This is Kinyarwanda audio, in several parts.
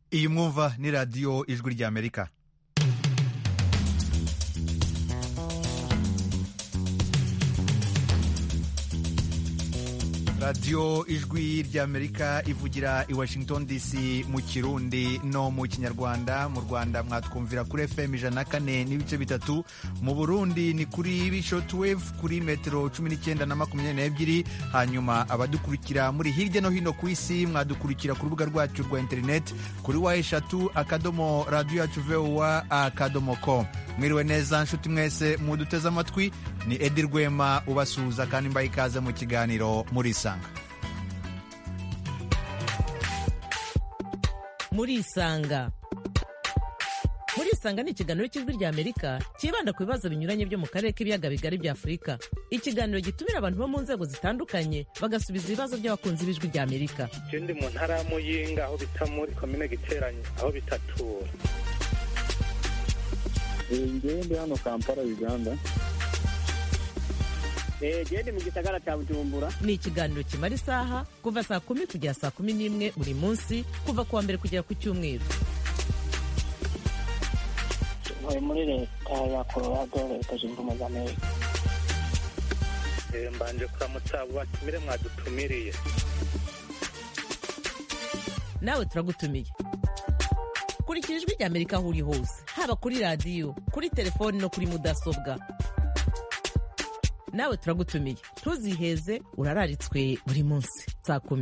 iyi mwumva ni radiyo ijwi ry'Amerika. radiyo ijwi ry'Amerika ivugira i Washington DC mu Kirundi no mu Kinyarwanda. Mu Rwanda mwatwumvira kuri FM 104.3, mu Burundi ni kuri shortwave kuri metero 19 na 22, hanyuma abadukurikira muri hirya no hino ku isi mwadukurikira ku rubuga rwacu rwa internet kuri wa3.radio.voa.com. Mwiriwe neza nshuti mwese muduteze amatwi, ni Edi Rwema ubasuhuza kandi mbaye ikaze mu kiganiro Murisanga. Murisanga ni ikiganiro cy'ijwi ry'Amerika kibanda ku bibazo binyuranye byo mu karere k'ibiyaga bigari bya Afurika. Ikiganiro gitumira abantu bo mu nzego zitandukanye bagasubiza ibibazo by'abakunzi b'ijwi ry'Amerika. Ndi mu ntara ya Muyinga aho bita muri komine Giteranye aho bitatura. Ndi hano Kampala, Uganda. Ndi mu gisagara cya Bujumbura. Ni ikiganiro kimara isaha kuva saa 10 kugera saa 11 buri munsi, kuva kuwa mbere kugera ku Cyumweru. Muri leta ya Colorado, Leta Zunze Ubumwe za Amerika. Mbanje kuramutsa abo batumire mwadutumiriye. Nawe turagutumiye. Kurikira ijwi ry'Amerika aho uri hose, haba kuri radiyo, kuri telefoni no kuri mudasobwa. Nawe turagutumiye, ntuziheze, urararitswe buri munsi saa 10.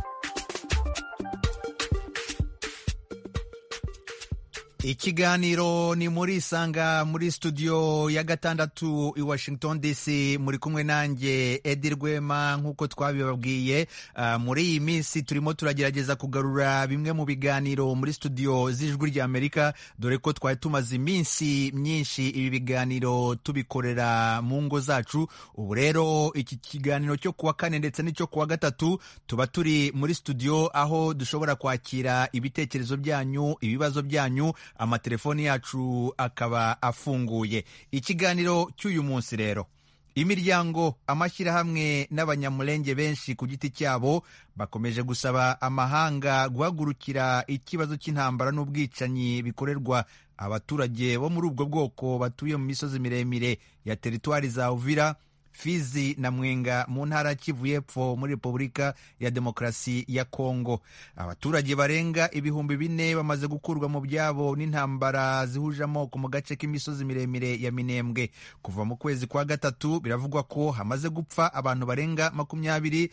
Ikiganiro ni Murisanga muri studio ya gatandatu i Washington DC. Muri kumwe nanjye Edi Rwema. Nk'uko twabibabwiye, muri iyi minsi turimo turagerageza kugarura bimwe mu biganiro muri studio z'ijwi ry'Amerika, dore ko twari tumaze iminsi myinshi ibi biganiro tubikorera mu ngo zacu. Ubu rero iki kiganiro cyo kuwa kane ndetse n'icyo kuwa gatatu tuba turi muri studio, aho dushobora kwakira ibitekerezo byanyu, ibibazo byanyu. Amatelefoni yacu akaba afunguye. Ikiganiro cy'uyu munsi rero, imiryango, amashyirahamwe n'abanyamulenge benshi ku giti cyabo bakomeje gusaba amahanga guhagurukira ikibazo cy'intambara n'ubwicanyi bikorerwa abaturage bo muri ubwo bwoko batuye mu misozi miremire ya teritwari za Uvira, Fizi na Mwenga mu ntara ya Kivu y'Epfo muri Repubulika ya Demokarasi ya Kongo. Abaturage barenga 4,000 bamaze gukurwa mu byabo n'intambara zihuje amoko mu gace k'imisozi miremire ya Minembwe. Kuva mu kwezi kwa gatatu biravugwa ko hamaze gupfa abantu barenga 20,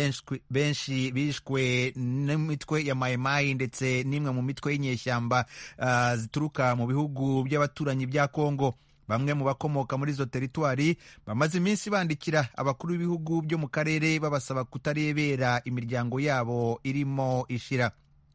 benshi bishwe n'imitwe ya Maimai ndetse n'imwe mu mitwe y'inyeshyamba zituruka mu bihugu by'abaturanyi bya Kongo. Bamwe mu bakomoka muri izo teritwari bamaze iminsi bandikira abakuru b'ibihugu byo mu karere babasaba kutarebera imiryango yabo irimo ishira.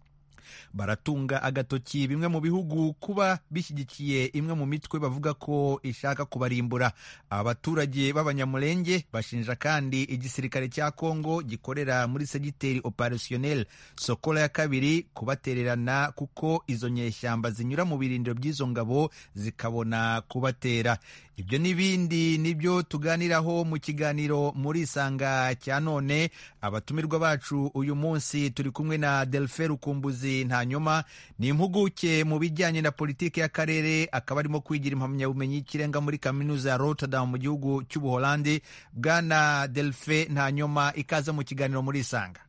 Baratunga agatoki bimwe mu bihugu kuba bishyigikiye imwe mu mitwe bavuga ko ishaka kubarimbura. Abaturage b'abanyamulenge bashinja kandi igisirikare cya Kongo gikorera muri segiteri operationnel Sokola ya 2 kubatererana, kuko izo nyeshyamba zinyura mu birindiro by'izo ngabo zikabona kubatera. Ibyo n'ibindi nibyo tuganiraho mu kiganiro Murisanga cya none. Abatumirwa bacu uyu munsi turi kumwe na Delphin Rukumbuzi Ntanyoma, ni impuguke mu bijyanye na politiki y'akarere, akaba arimo kwigira impamyabumenyi y'ikirenga muri kaminuza ya Rotterdam mu gihugu cy'Ubuholandi. Bwana Delphin Ntanyoma, ikaze mu kiganiro Murisanga.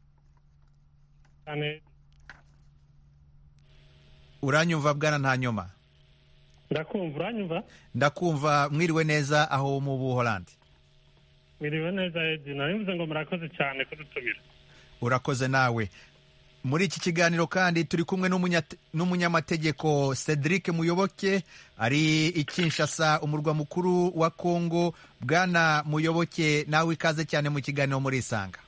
Uranyumva Bwana Ntanyoma? Ndakumva. Uranyumva? Ndakumva. Mwiriwe neza aho mu Buholandi? Mwiriwe neza Edi, narivuze ngo murakoze cyane kudutumira. Urakoze nawe. Muri iki kiganiro kandi turi kumwe n'umunyamategeko Cedric Muyoboke, ari i Kinshasa, umurwa mukuru wa Kongo. Bwana Muyoboke, nawe ikaze cyane mu kiganiro Murisanga.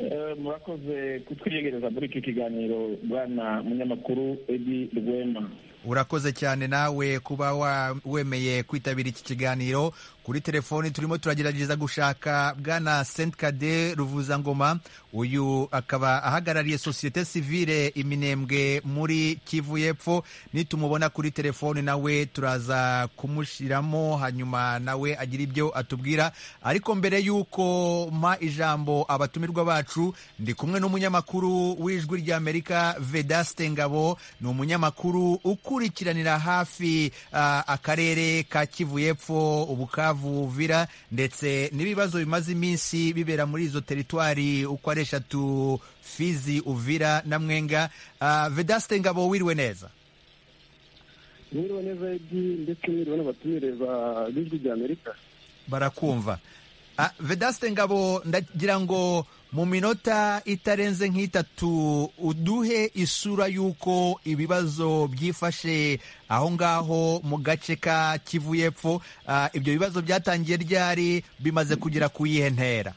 Murakoze kutwiyegereza muri iki kiganiro Bwana munyamakuru Edi Rwema. urakoze cyane nawe kuba wemeye kwitabira iki kiganiro. Kuri telefoni turimo turagerageza gushaka bwana Sentkade Ruvuzangoma, uyu akaba ahagarariye sosiyete sivile Iminembwe muri Kivu y'Epfo. Nitumubona kuri telefoni nawe turaza kumushyiramo hanyuma nawe agira ibyo atubwira, ariko mbere y'uko mpa ijambo abatumirwa bacu, ndi kumwe n'umunyamakuru w'Ijwi ry'Amerika Vedaste Ngabo. Ni umunyamakuru ukurikiranira hafi akarere ka Kivu y'Epfo, Bukavu, Uvira ndetse n'ibibazo bimaze iminsi bibera muri izo teritwari uko ari 3: Fizi, Uvira na Mwenga. Vedaste Ngabo, wiriwe neza? Wiriwe neza Edi, ndetse wiriwe n'abatumire b'Ijwi ry'Amerika. Barakumva. Vedaste Ngabo, ndagira ngo mu minota itarenze nk'itatu uduhe isura y'uko ibibazo byifashe aho ngaho mu gace ka Kivu y'Epfo. Ibyo bibazo byatangiye ryari, bimaze kugera ku yihe ntera?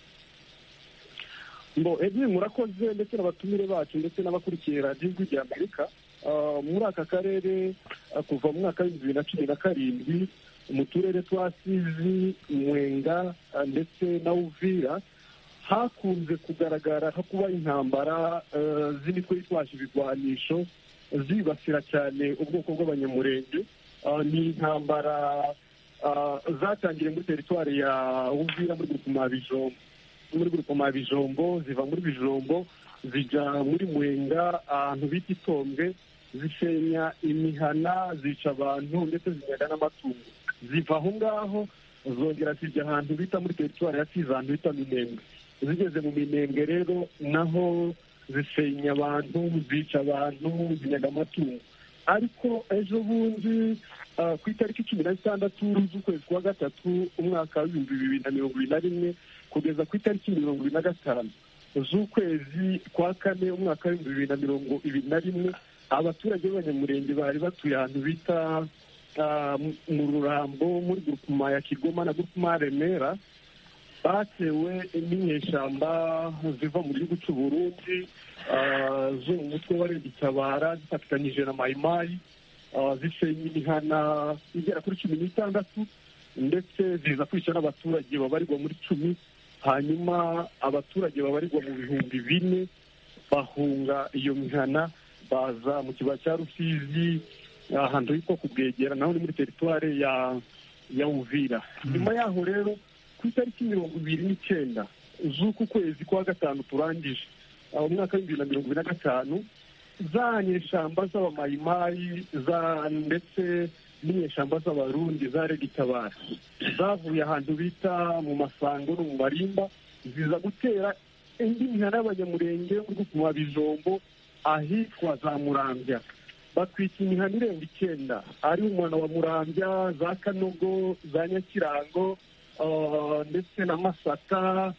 Edi, murakoze, ndetse n'abatumire bacu ndetse n'abakurikiye radiyo Ijwi ry'Amerika. Muri aka karere kuva mu mwaka w'2017 mu turere twa Fizi, Mwenga ndetse na Uvira hakunze kugaragara ko kuba intambara z'imitwe yitwaje ibigwanisho zibasira cyane ubwoko bw'abanyamurenge. Ni intambara zatangiriye muri teritwari ya Uvira muri grupema Bijombo, ziva muri Bijombo zijya muri Mwenga ahantu bita Itombwe, zisenya imihana, zica abantu ndetse zinyaga n'amatungo. Ziva aho ngaho zongera zijya ahantu bita muri teritwari ya Fizi, ahantu bita Minembwe. Zigeze mu Minembwe rero naho zisenya abantu, zica abantu, zinyaga amatungo. Ariko ejo bundi ku itariki 16 z'ukwezi kwa gatatu umwaka wa 2021 kugeza ku itariki 25 z'ukwezi kwa kane umwaka wa 2021, abaturage b'abanyamurenge bari batuye ahantu bita mu Rurambo muri grupema ya Kigoma na grupema Remera, batewe n'inyeshyamba ziva mu gihugu cy'u Burundi zo mu mutwe wa Reditabara zifatikanyije na Mayimayi, zisenya imihana igera kuri 16 ndetse ziza kwica n'abaturage babarirwa muri 10. Hanyuma abaturage babarirwa mu bihumbi 4 bahunga iyo mihana baza mu kibaya cya Rusizi ahantu hitwa Kubwegera, naho ni muri teritwari ya Uvira. Nyuma yaho rero ku itariki 29 z'uku kwezi kwa gatanu turangije umwaka wa 2025, za nyeshyamba z'abamayimayi ndetse n'inyeshyamba z'abarundi za Reditabara zavuye ahantu bita mu Masango no mu Marimba, ziza gutera indi mihana y'abanyamurenge muri grupema Bijombo ahitwa za Murambya. Batwika imihana irenga 9 ari umwana wa Murambya, za Kanogo, za Nyakirango ndetse na Masaka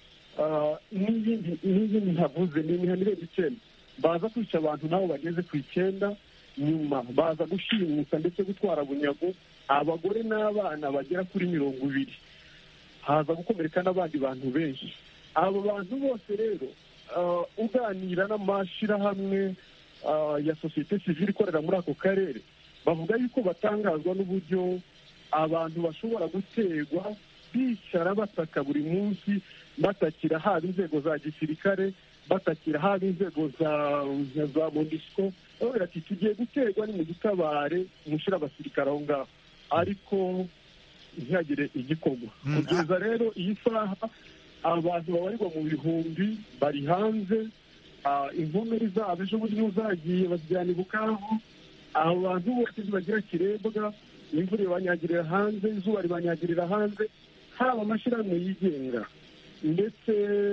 n'iyindi ntavuze. Ni imihana irenga 9 baza kwica abantu nabo bageze ku 9. Nyuma baza gushimuta ndetse gutwara bunyago abagore n'abana bagera kuri 20. Haza gukomereka n'abandi bantu benshi. Abo bantu bose rero uganira n'amashirahamwe ya sosiyete sivile ikorera muri ako karere bavuga yuko batangazwa n'uburyo abantu bashobora guterwa bicara bataka buri munsi, batakira haba inzego za gisirikare, batakira haba inzego za MONUSCO. Ati tugiye guterwa ni mu gitabare mushira abasirikare aho ngaho, ariko ntihagire igikorwa. Kugeza rero iyi saha abantu babarirwa mu bihumbi bari hanze. Inkomeri zabo ejo bundi zagiye bazijyana i Bukavu. Abo bantu bose bagira kirebwa, imvura ibanyagirira hanze, izuba ribanyagirira hanze, haba amashyirahamwe yigenga ndetse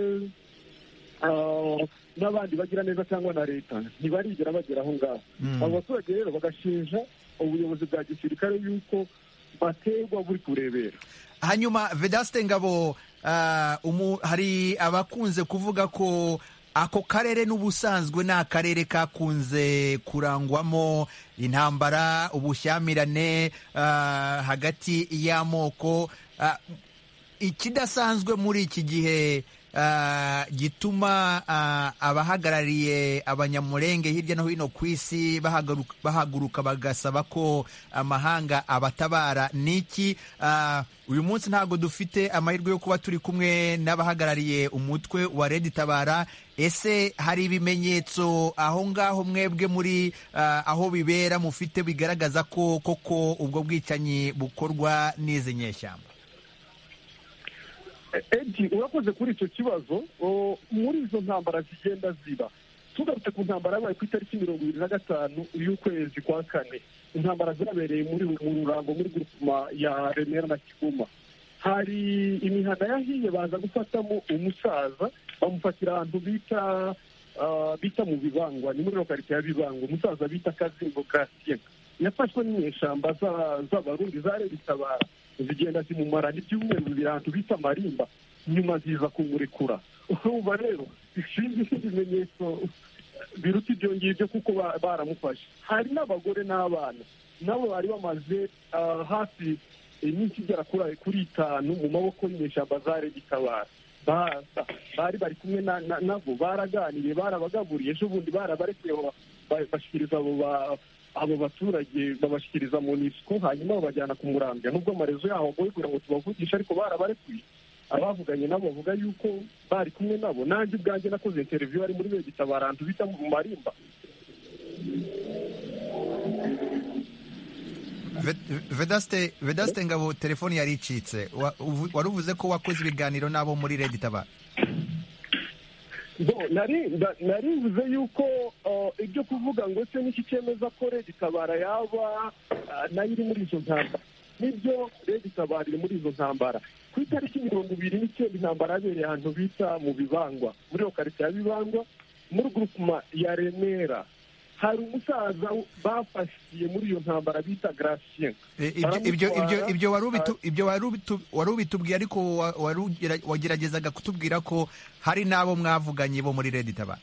n'abandi bagira neza cyangwa na leta ntibarigera bagera aho ngaho. Abo baturage rero bagashinja ubuyobozi bwa gisirikare yuko baterwa buri kurebera. Hanyuma Vedaste Ngabo, hari abakunze kuvuga ko ako karere n'ubusanzwe ni akarere kakunze kurangwamo intambara, ubushyamirane hagati y'amoko. Ikidasanzwe muri iki gihe gituma abahagarariye abanyamurenge hirya no hino ku isi bahaguruka bagasaba ko amahanga abatabara? Niki uyu munsi ntabwo dufite amahirwe yo kuba turi kumwe n'abahagarariye umutwe wa Red Tabara. Ese hari ibimenyetso aho ngaho mwebwe muri aho bibera mufite bigaragaza ko koko ubwo bwicanyi bukorwa n'izi nyeshyamba? urakoze kuri icyo kibazo. Muri izo ntambara zigenda ziba, tugarutse ku ntambara yabaye ku itariki 25 y'ukwezi kwa kane, intambara zabereye mu Rurango muri grupema ya Remera na Kigoma. Hari imihanda yahiye baza gufatamo umusaza, bamufatira ahantu bita mu Bibangwa, ni muri lokalite ya Bibangwa. Umusaza bita Kazingo Gratien yafashwe n'inyeshyamba z'abarundi za Red Tabara, zigenda zimumara n'ibyumweru bibiri ahantu bita Marimba, nyuma ziza kumurekura. Urumva rero ishinzwe ibimenyetso biruta ibyo ngibyo kuko baramufashe. Hari n'abagore n'abana nabo bari bamaze hafi iminsi igera kuri 5 mu maboko y'inyeshyamba za Red Tabara. Bari kumwe nabo, baraganiriye, barabagaburiye, ejo bundi barabarekuye bashyikiriza abo baturage, babashyikiriza mu NISCO, hanyuma babajyana ku Muramvya. Nubwo amarezo yaho agoye kugira ngo tubavugishe, ariko barabarekuye. Abavuganye nabo bavuga yuko bari kumwe nabo. Nanjye ubwanjye nakoze interview ari muri Red Tabara ahantu bita mu Marimba. Vedaste Ngabo, telefoni yari icitse. Wari uvuze ko wakoze ibiganiro nabo muri Red Tabara? Nari mvuze yuko ibyo kuvuga ngo se n'iki cyemeza ko Red Tabara yaba nayo iri muri izo ntambara, nibyo Red Tabara iri muri izo ntambara. Ku itariki 29 intambara yabereye ahantu bita mu Bibangwa, muri lokalite ya Bibangwa, muri grupema ya Remera. Hari umusaza bafashiye muri iyo ntambara bita Gratien. Ibyo wari ubitubwiye, ariko wageragezaga kutubwira ko hari n'abo mwavuganye bo muri Red Tabara.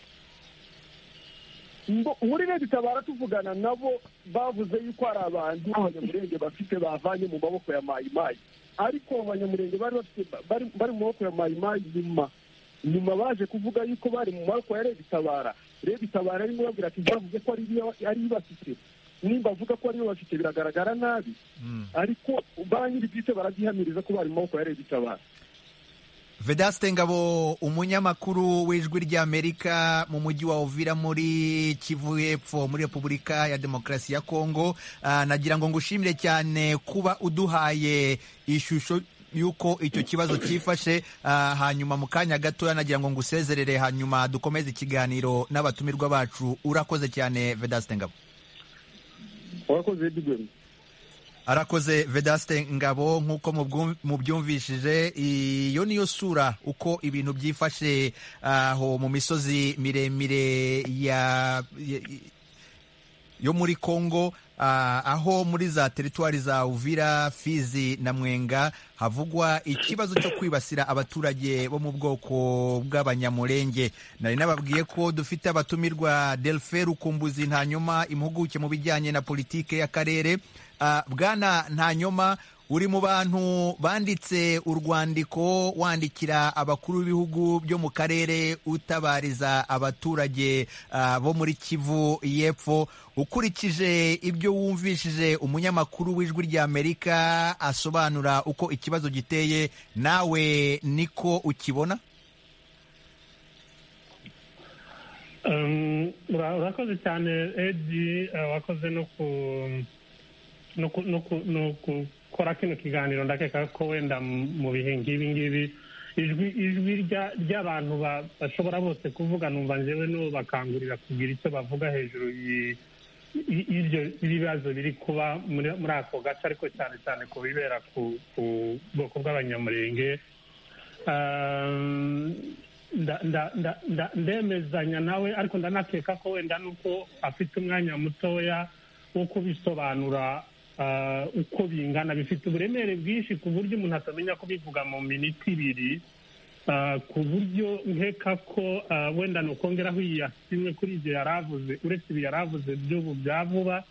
Muri Red Tabara tuvugana nabo, bavuze yuko hari abantu abanyamurenge bafite bavanye mu maboko ya Mayimayi, ariko abanyamurenge bari mu maboko ya Mayimayi nyuma baje kuvuga yuko bari mu maboko ya Red Tabara. Red Tabara arimo babwira ati bavuze ko ari bafite, nimba avuga ko ari bafite biragaragara nabi, ariko ba nyiri bwite barabyihamiriza ko bari mu maboko ya Red Tabara. Vedaste Ngabo, umunyamakuru w'Ijwi ry'Amerika mu mujyi wa Uvira muri Kivu y'Epfo muri Repubulika ya Demokarasi ya Kongo, nagira ngo ngushimire cyane kuba uduhaye ishusho yuko icyo kibazo cyifashe. Hanyuma mu kanya gatoya nagira ngo ngusezerere, hanyuma dukomeze ikiganiro n'abatumirwa bacu. Urakoze cyane Vedaste Ngabo. Urakoze Edwin. Arakoze Vedaste Ngabo. Nk'uko mubyumvishije, iyo niyo sura uko ibintu byifashe aho mu misozi miremire yo muri Kongo, aho muri za teritwari za Uvira, Fizi na Mwenga havugwa ikibazo cyo kwibasira abaturage bo mu bwoko bw'abanyamurenge. Nari nababwiye ko dufite abatumirwa Delphin Rukumbuzi Ntanyoma, impuguke mu bijyanye na politike y'akarere. Bwana Ntanyoma, uri mu bantu banditse urwandiko wandikira abakuru b'ibihugu byo mu karere utabariza abaturage bo muri Kivu y'Epfo. Ukurikije ibyo wumvishije umunyamakuru w'Ijwi ry'Amerika asobanura uko ikibazo giteye, nawe niko ukibona? Urakoze cyane Edi, wakoze no gukora kino kiganiro. Ndakeka ko wenda mu bihe ngibi ijwi ry'abantu bashobora bose kuvuga, numva njyewe no bakangurira kugira icyo bavuga hejuru y'ibyo bibazo biri kuba muri ako gace, ariko cyane cyane ku bibera ku bwoko bw'abanyamurenge. Ndemezanya nawe, ariko ndanakeka ko wenda nuko afite umwanya mutoya wo kubisobanura uko bingana. Bifite uburemere bwinshi ku buryo umuntu atamenya kubivuga mu minota 2, ku buryo nkeka ko wenda nukongeraho yasimwe kuri ibyo yaravuze. Uretse ibi yaravuze by'ubu bya vuba,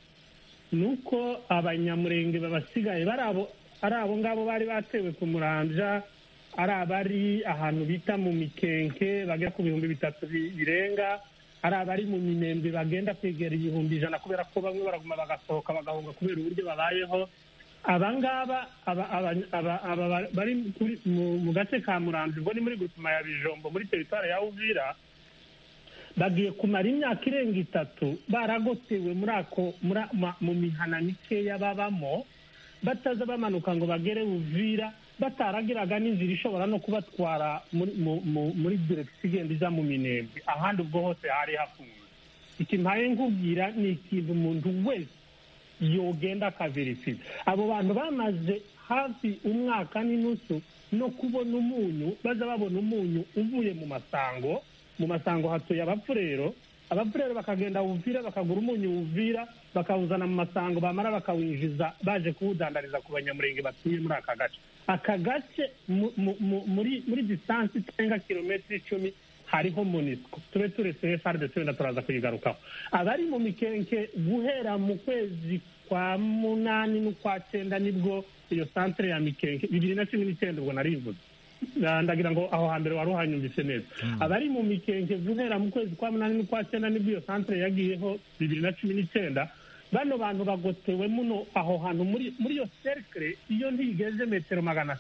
nuko abanyamurenge babasigaye ari abo ngabo bari batewe ku Muramvya, ari abari ahantu bita mu mikenke bagera ku 3,000 birenga, ari abari mu Minembwe bagenda kwegera 100,000 kubera ko bamwe baraguma bagasohoka bagahunga kubera uburyo babayeho. Abangaba bari mu gace ka Muramvya, ubwo ni muri groupement ya Bijombo muri territoire ya Uvira, bagiye kumara imyaka irenga 3 baragotewe mu mihana mikeya babamo, bataza bamanuka ngo bagere Uvira, bataragiraga n'inzira ishobora no kubatwara muri direkisi igenda ija mu Minembwe, ahandi ubwo hose hari hafunze. Ikimpaye nkubwira ni ikintu umuntu wese yogenda akaverifira. Abo bantu bamaze hafi umwaka n'inusu no kubona umunyu, baza babona umunyu uvuye mu masango hatuye abapfurero bakagenda Uvira bakagura umunyu Uvira bakawuzana mu masango, bamara bakawinjiza baje kuwudandariza ku banyamurenge batuye muri aka gace muri distance irenga kilometero 10 hariho MONUSCO. Tube turetse FARDC wenda turaza kuyigarukaho. Abari mu mikenke guhera mu kwezi kwa 8 n'ukwa 9 nibwo iyo centre ya mikenke 2019 ubwo narivuze, ndagira ngo aho hambere wari uhanyumvise neza. Abari mu mikenke guhera mu kwezi kwa 8 n'ukwa 9 nibwo iyo centre yagiyeho 2019. Bano bantu bagotewe muno aho hantu muri iyo cercle iyo ntigeze metero 500,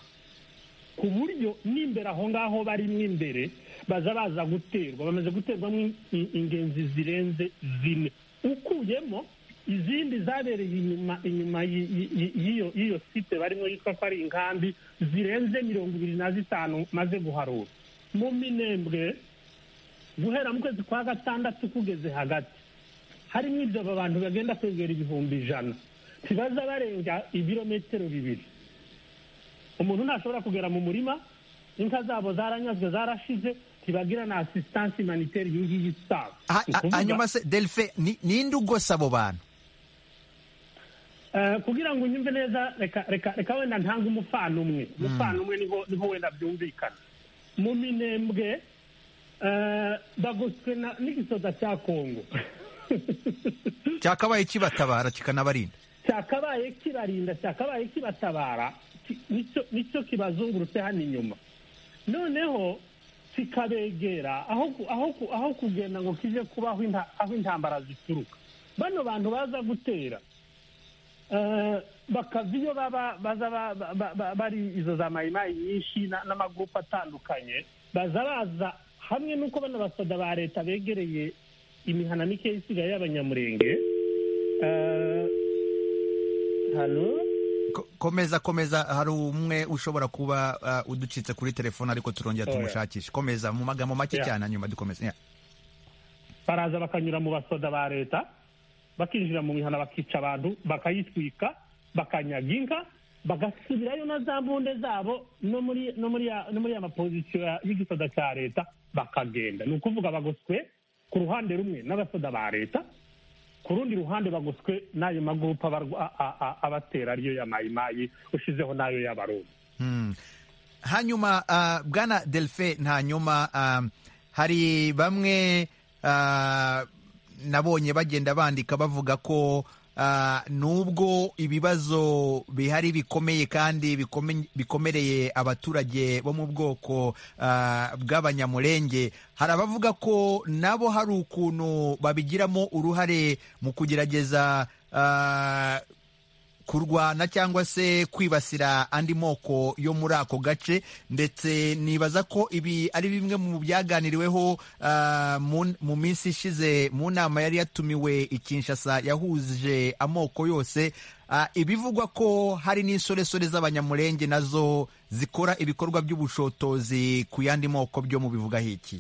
ku buryo n'imbere aho ngaho bari mw'imbere baza guterwa, bamaze guterwamo ingenzi zirenze 4, ukuyemo izindi zabereye inyuma y'iyo site barimo yitwa ko ari inkambi zirenze 25 maze guharura. Mu Minembwe guhera mu kwezi kwa 6 kugeze hagati harimo ibyo abantu bagenda kwegera 100,000, tibaza barenga ibirometero 2. Umuntu ntashobora kugera mu murima, inka zabo zaranyazwe zarashize, tibagira na assistance humanitaire y'ingiyi saba. Hanyuma se Delphin, ninde ugosa abo bantu? Kugira ngo unyumve neza, reka wenda ntanga umufano umwe niho wenda byumvikana. Mu Minembwe bagoswe n'igisoda cya Kongo cyakabaye kibatabara kikanabarinda, cyakabaye kibatabara, nicyo kibazungurutse hano inyuma. Noneho kikabegera aho kugenda ngo kije kubaho aho intambara zituruka. Bano bantu baza gutera bakaviyo baza bari izo za mayimayi nyinshi n'amagrupu atandukanye, baza hamwe n'uko bano basoda ba leta begereye imihana mike isigaye y'abanyamurenge. Halo, komeza, hari umwe ushobora kuba uducitse kuri telefone ariko turongera tumushakisha. Komeza mu magambo make cyane hanyuma dukomeze. Baraza bakanyura mu basoda ba leta bakinjira mu mihana bakica abantu bakayitwika bakanyaga inka bagasubirayo na za mbunde zabo no muri ya mapozisiyo y'igisoda cya leta bakagenda. Ni ukuvuga bagoswe ku ruhande rumwe n'abasoda ba leta, ku rundi ruhande bagoswe n'ayo magurupa abatera ariyo ya mayimayi ushizeho n'ayo y'abarundi. Hanyuma bwana Delphin, hanyuma hari bamwe nabonye bagenda bandika bavuga ko nubwo ibibazo bihari bikomeye kandi bikomereye abaturage bo mu bwoko bw'abanyamurenge, hari abavuga ko nabo hari ukuntu babigiramo uruhare mu kugerageza kurwana cyangwa se kwibasira andi moko yo muri ako gace, ndetse nibaza ko ibi ari bimwe mu byaganiriweho mu minsi ishize mu nama yari yatumiwe i Kinshasa yahuje amoko yose, ibivugwa ko hari n'insoresore z'abanyamurenge nazo zikora ibikorwa by'ubushotozi ku yandi moko, byo mu bivugaho iki?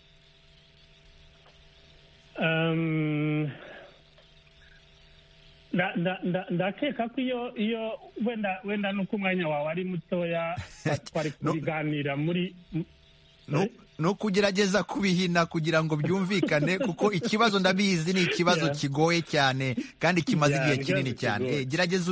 ndakeka ko iyo wenda nuko umwanya wawe ari mutoya twari kubiganira muri no kugerageza kubihina kugira ngo byumvikane, kuko ikibazo ndabizi ni ikibazo kigoye cyane kandi kimaze igihe kinini cyane. Gerageza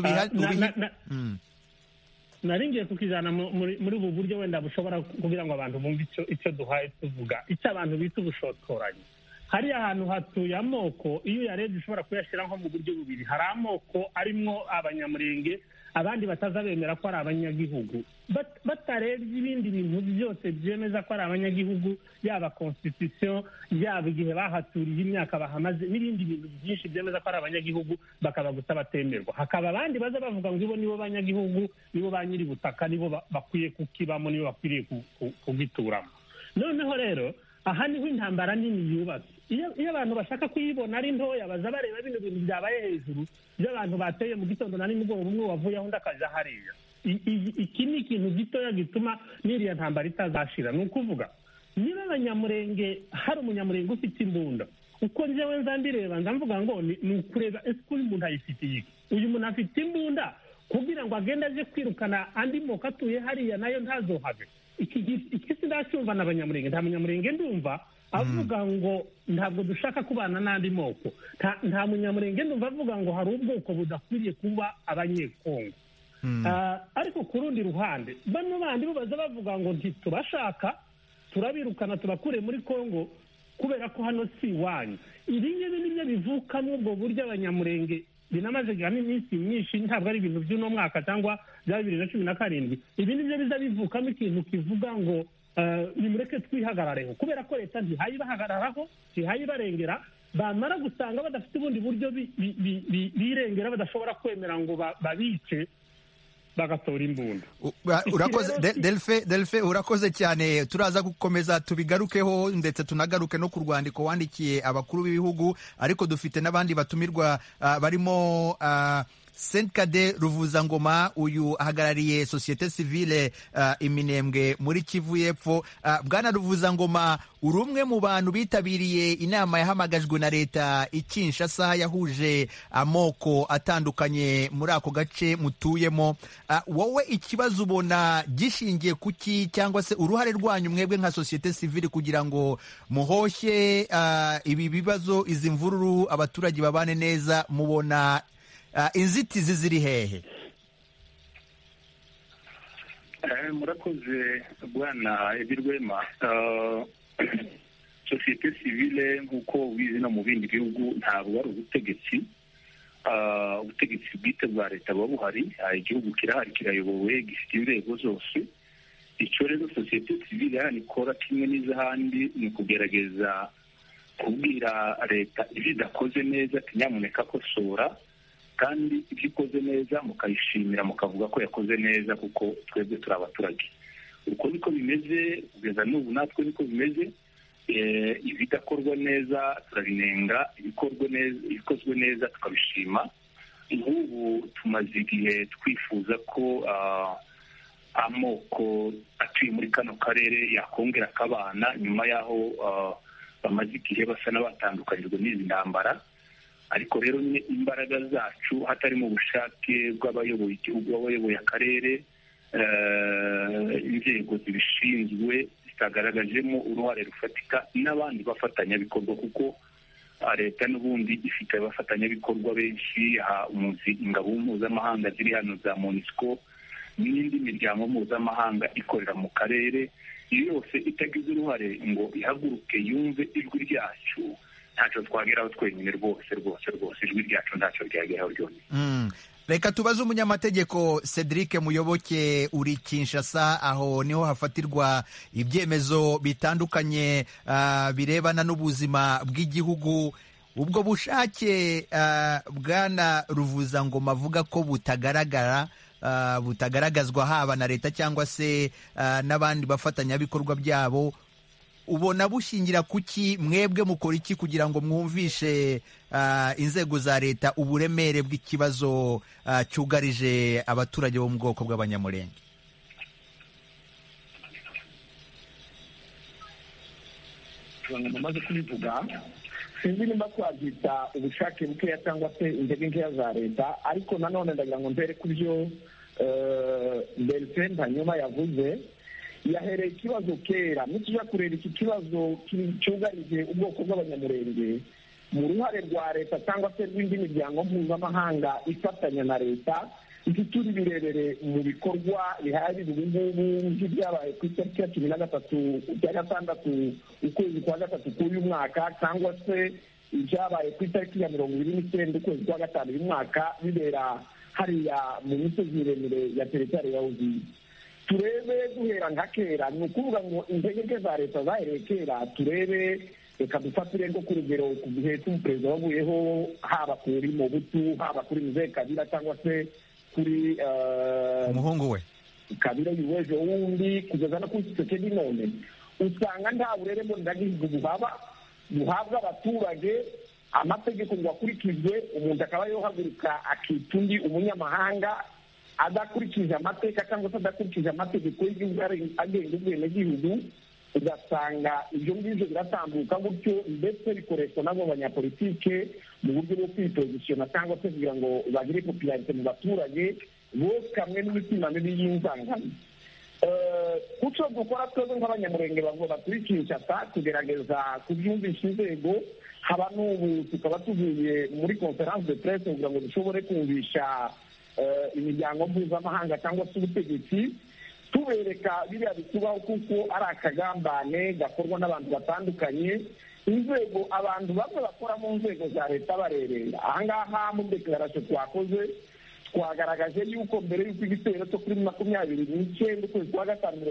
nari ngiye kukijana muri ubu buryo wenda bushobora kugira ngo abantu bumve icyo duhaye tuvuga, icyo abantu bita ubushotoranyi. Hariya ahantu hatuye amoko, iyo uyarebye ushobora kuyashyira nko mu buryo bubiri. Hari amoko arimo abanyamurenge, abandi batazabemera ko ari abanyagihugu batarebye ibindi bintu byose byemeza ko ari abanyagihugu, yaba constitution, yaba igihe bahaturiye imyaka bahamaze, n'ibindi bintu byinshi byemeza ko ari abanyagihugu, bakaba gusa batemerwa. Hakaba abandi baza bavuga ngo ibo nibo banyagihugu, nibo ba nyiri butaka, nibo bakwiye kukibamo, nibo bakwiriye kugituramo. Noneho rero aha niho intambara nini yubatse. Iyo abantu bashaka kuyibona ari ntoya, baza bareba bino bintu byabaye hejuru by'abantu bateye mu gitondo na nimugoroba, umwe wavuye aho undi akaja hariya. Iki ni ikintu gitoya gituma n'iriya ntambara itazashira. Ni ukuvuga niba abanyamurenge, hari umunyamurenge ufite imbunda, uko njyewe nza mbireba ndamvuga ngo ni ukureba ese uyu muntu ayifitiye iki. Uyu muntu afite imbunda kugira ngo agende aje kwirukana andi moko atuye hariya nayo ntazohave. Iki sindacyumva n'abanyamurenge. Nta munyamurenge ndumva avuga ngo ntabwo dushaka kubana n'andi moko. Nta munyamurenge ndumva avuga ngo hari ubwoko budakwiriye kuba abanyekongo. Ariko ku rundi ruhande bano bandi bo baza bavuga ngo ntitubashaka, turabirukana tubakure muri Kongo kubera ko hano si iwanyu. Ibi ngibi nibyo bivukamo ubwo buryo abanyamurenge binamaze iminsi myinshi, ntabwo ari ibintu by'uno mwaka cyangwa bya 2017. Ibi nibyo biza bivukamo ikintu kivuga ngo nimureke twihagarareho, kubera ko leta ntihayibahagararaho, ntihayibarengera. Bamara gusanga badafite ubundi buryo birengera, badashobora kwemera ngo babice, bagatora imbunda. Urakoze Delphin, urakoze cyane. Turaza gukomeza tubigarukeho, ndetse tunagaruke no ku rwandiko wandikiye abakuru b'ibihugu, ariko dufite n'abandi batumirwa barimo Senkade Ruvuzangoma, uyu ahagarariye sosiyete sivile Iminembwe muri Kivu y'Epfo. Bwana Ruvuzangoma, uri umwe mu bantu bitabiriye inama yahamagajwe na leta i Kinshasa yahuje amoko atandukanye muri ako gace mutuyemo. Wowe ikibazo ubona gishingiye kuki, cyangwa se uruhare rwanyu mwebwe nka sosiyete sivile kugira ngo muhoshye ibi bibazo, izi mvururu, abaturage babane neza? Mubona inzitizi ziri hehe? Murakoze bwana Edirwema. Sosiyete sivile nk'uko ubizi no mu bindi bihugu ntabwo ari ubutegetsi. Ubutegetsi bwite bwa leta buba buhari, igihugu kirahari, kirayobowe, gifite inzego zose. Icyo rero sosiyete sivile hano ikora kimwe n'iz'ahandi ni ukugerageza kubwira leta ibyo idakoze neza, nyamuneka kosora, kandi ibyo ikoze neza mukayishimira, mukavuga ko yakoze neza, kuko twebwe turi abaturage. Uko niko bimeze kugeza n'ubu, natwe niko bimeze. Ibidakorwa neza turabinenga, ibikozwe neza tukabishima. Nk'ubu tumaze igihe twifuza ko amoko atuye muri kano karere yakongera akabana, nyuma y'aho bamaze igihe basa n'abatandukanijwe n'izi ntambara. Ariko rero imbaraga zacu, hatari mu bushake bw'abayoboye igihugu, abayoboye akarere, inzego zibishinzwe zitagaragajemo uruhare rufatika, n'abandi bafatanyabikorwa, kuko leta n'ubundi ifite abafatanyabikorwa benshi, ingabo mpuzamahanga ziri hano za MONUSCO n'indi miryango mpuzamahanga ikorera mu karere. Iyo yose itagize uruhare ngo ihaguruke yumve ijwi ryacu, ntacyo twageraho twenyine rwose, ijwi ryacu ntacyo ryageraho ryonyine. Reka tubaze umunyamategeko Cedric Muyoboke, uri Kinshasa, aho niho hafatirwa ibyemezo bitandukanye birebana n'ubuzima bw'igihugu. Ubwo bushake bwana Ruvuzangoma avuga ko butagaragazwa haba na leta cyangwa se n'abandi bafatanyabikorwa byabo, ubona bushingira kuki? Mwebwe mukora iki kugira ngo mwumvishe inzego za leta uburemere bw'ikibazo cyugarije abaturage bo mu bwoko bw'abanyamurenge? Namaze kubivuga, sinzi nimba twabyita ubushake bukeya cyangwa se intege nkeya za leta, ariko nanone ndagira ngo mbere ku byo Delphin hanyuma yavuze. Yahereye ikibazo kera, nitujya kureba iki kibazo cyugarije ubwoko bw'abanyamurenge, mu ruhare rwa leta cyangwa se rw'indi miryango mpuzamahanga ifatanya na leta, iki turi birebere mu bikorwa bihari ubu ngubu, nk'ibyabaye ku itariki ya 13/6 ukwezi kwa gatatu k'uyu mwaka, cyangwa se ibyabaye ku itariki ya 29 ukwezi kwa gatanu uyu mwaka, bibera hariya mu misozi miremire ya teritwari ya Uvira. Turebe duhera nka kera, ni ukuvuga ngo intege za leta zahereye kera. Turebe, reka dufatire nko ku rugero ku gihe cy'umuperezida wavuyeho, haba kuri Mobutu, haba kuri Mzee Kabila cyangwa se kuri umuhungu we Kabila yuweje wundi, kugeza no kuri Tshisekedi none, usanga nta burere mboneragihugu buhabwa abaturage, amategeko ngo akurikizwe, umuntu akaba yohaguruka akita undi umunyamahanga adakurikije amateka cyangwa se adakurikije amategeko y'igihugu agenga ubwenegihugu. Ugasanga ibyo ngibyo biratambuka gutyo, ndetse bikoreshwa n'abo banyapolitike mu buryo bwo kwipozisiyona cyangwa se kugira ngo bagire popularite mu baturage, bose kamwe n'imitima mibi y'inzangano. Kuco dukora twebwe nk'abanyamurenge baturi Kinshasa, tugerageza kubyumvisha inzego. Haba n'ubu tukaba tuvuye muri conference de presse kugira ngo dushobore kumvisha imiryango mpuzamahanga cyangwa se ubutegetsi, tubereka biriya bitubaho kuko ari akagambane gakorwa n'abantu batandukanye. Inzego, abantu bamwe bakora mu nzego za leta barerera. Ahangaha muri deklaration twakoze twagaragaje yuko mbere y'uko igitero cyo kuri 29 ukwezi kwa gatanu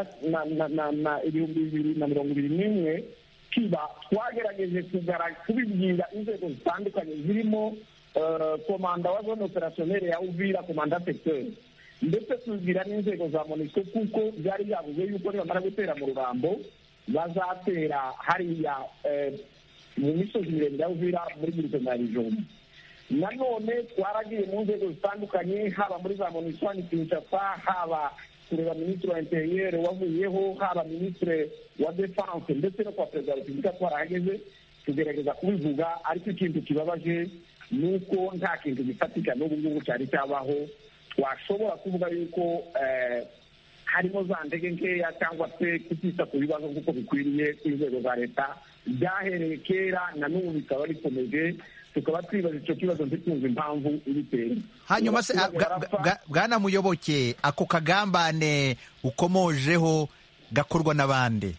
2021 kiba, twagerageje kubibwira inzego zitandukanye zirimo komanda wa zone opérationnelle ya Uvira, komanda secteur, ndetse tubwira n'inzego za MONUSCO kuko byari byavuze yuko nibamara gutera mu Rurambo bazatera hariya mu misozi miremire ya Uvira muri Burkina Faso. Nanone twaragiye mu nzego zitandukanye, haba muri za MONUSCO ni Kinshasa, haba kureba minisitiri wa interieur wavuyeho, haba minisitiri wa defense, ndetse no kwa perezida wa repubulika twarahageze tugerageza kubivuga. Ariko ikintu kibabaje ni uko nta kintu gifatika n'ubu ngubu cyari cyabaho twashobora kuvuga yuko harimo za ndege nkeya cyangwa se kutita ku bibazo nk'uko bikwiriye ku nzego za leta. Byahereye kera na n'ubu bikaba bikomeje, tukaba twibaza icyo kibazo ntitunze impamvu ibitera. Hanyuma se Bwana Muyoboke, ako kagambane ukomojeho gakorwa n'abande?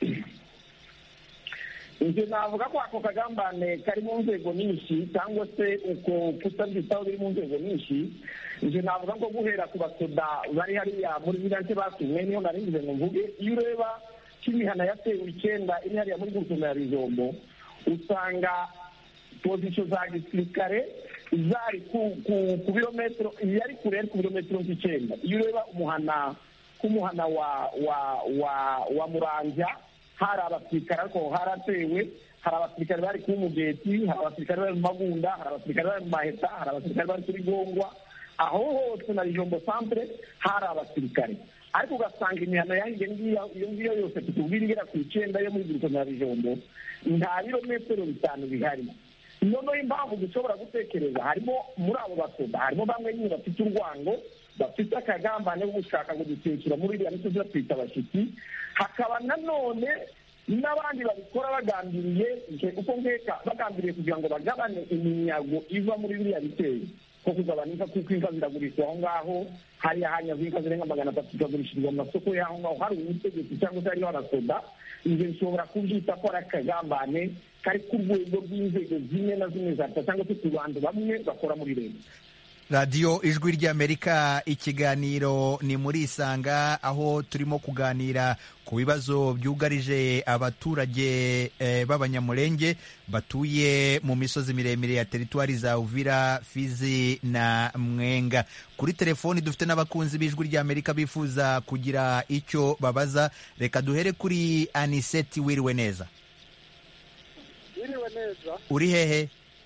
Njye navuga ko ako kagambane kari mu nzego nyinshi, cyangwa se uko kutabyitaho biri mu nzego nyinshi. Njye navuga ngo guhera ku basoda bari hariya muri Viranse batumwe, niyo naringize ngo mvuge. Iyo ureba kimihana yatewe 9 iri hariya muri Burkina ya Bijombo, usanga pozisiyo za gisirikare zari ku birometero, yari kure ku birometero 9. Iyo ureba umuhana wa Muramvya, hari abasirikare ariko haratewe, hari abasirikare bari ku Mugeti, hari abasirikare bari mu Magunda, hari abasirikare bari mu Maheta, hari abasirikare bari kuri Gongwa. Aho hose na Bijombo centre hari abasirikare, ariko ugasanga imihano iyo ngiyo yose tutubwira igera ku 9 yo muri Burkina ya Bijombo, nta birometero 5 bihari. Noneho impamvu dushobora gutekereza, harimo muri abo basoda harimo bamwe nyine bafite urwango, bafite akagambane ko gushaka ngo dutekera muri iriya misozi batwita abashyitsi. Hakaba nanone n'abandi babikora bagambiriye, kuko nkeka bagambiriye kugira ngo bagabane iminyago iva muri biriya bitero, ko kugabanika kuko inka ziragurishwa aho ngaho. Hariya hanyaze inka zirenga 300 zikagurishirizwa mu masoko y'aho ngaho. Hari ubutegetsi cyangwa se hariho abasoda. Njye nshobora kubyita ko ari akagambane kari ku rwego rw'inzego zimwe na zimwe za leta cyangwa se ku bantu bamwe bakora muri leta. radiyo ijwi ry'Amerika, ikiganiro ni muri Isanga, aho turimo kuganira ku bibazo byugarije abaturage b'abanyamurenge batuye mu misozi miremire ya teritwari za Uvira, Fizi na Mwenga. Kuri telefoni dufite n'abakunzi b'ijwi ry'Amerika bifuza kugira icyo babaza. Reka duhere kuri Aniseti. Wiriwe neza? Wiriwe neza. Uri hehe?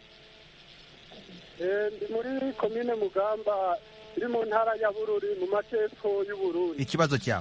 Ndi muri komine Mugamba, iri mu ntara ya Bururi, mu majyepfo y'Uburundi. Ikibazo cyawe?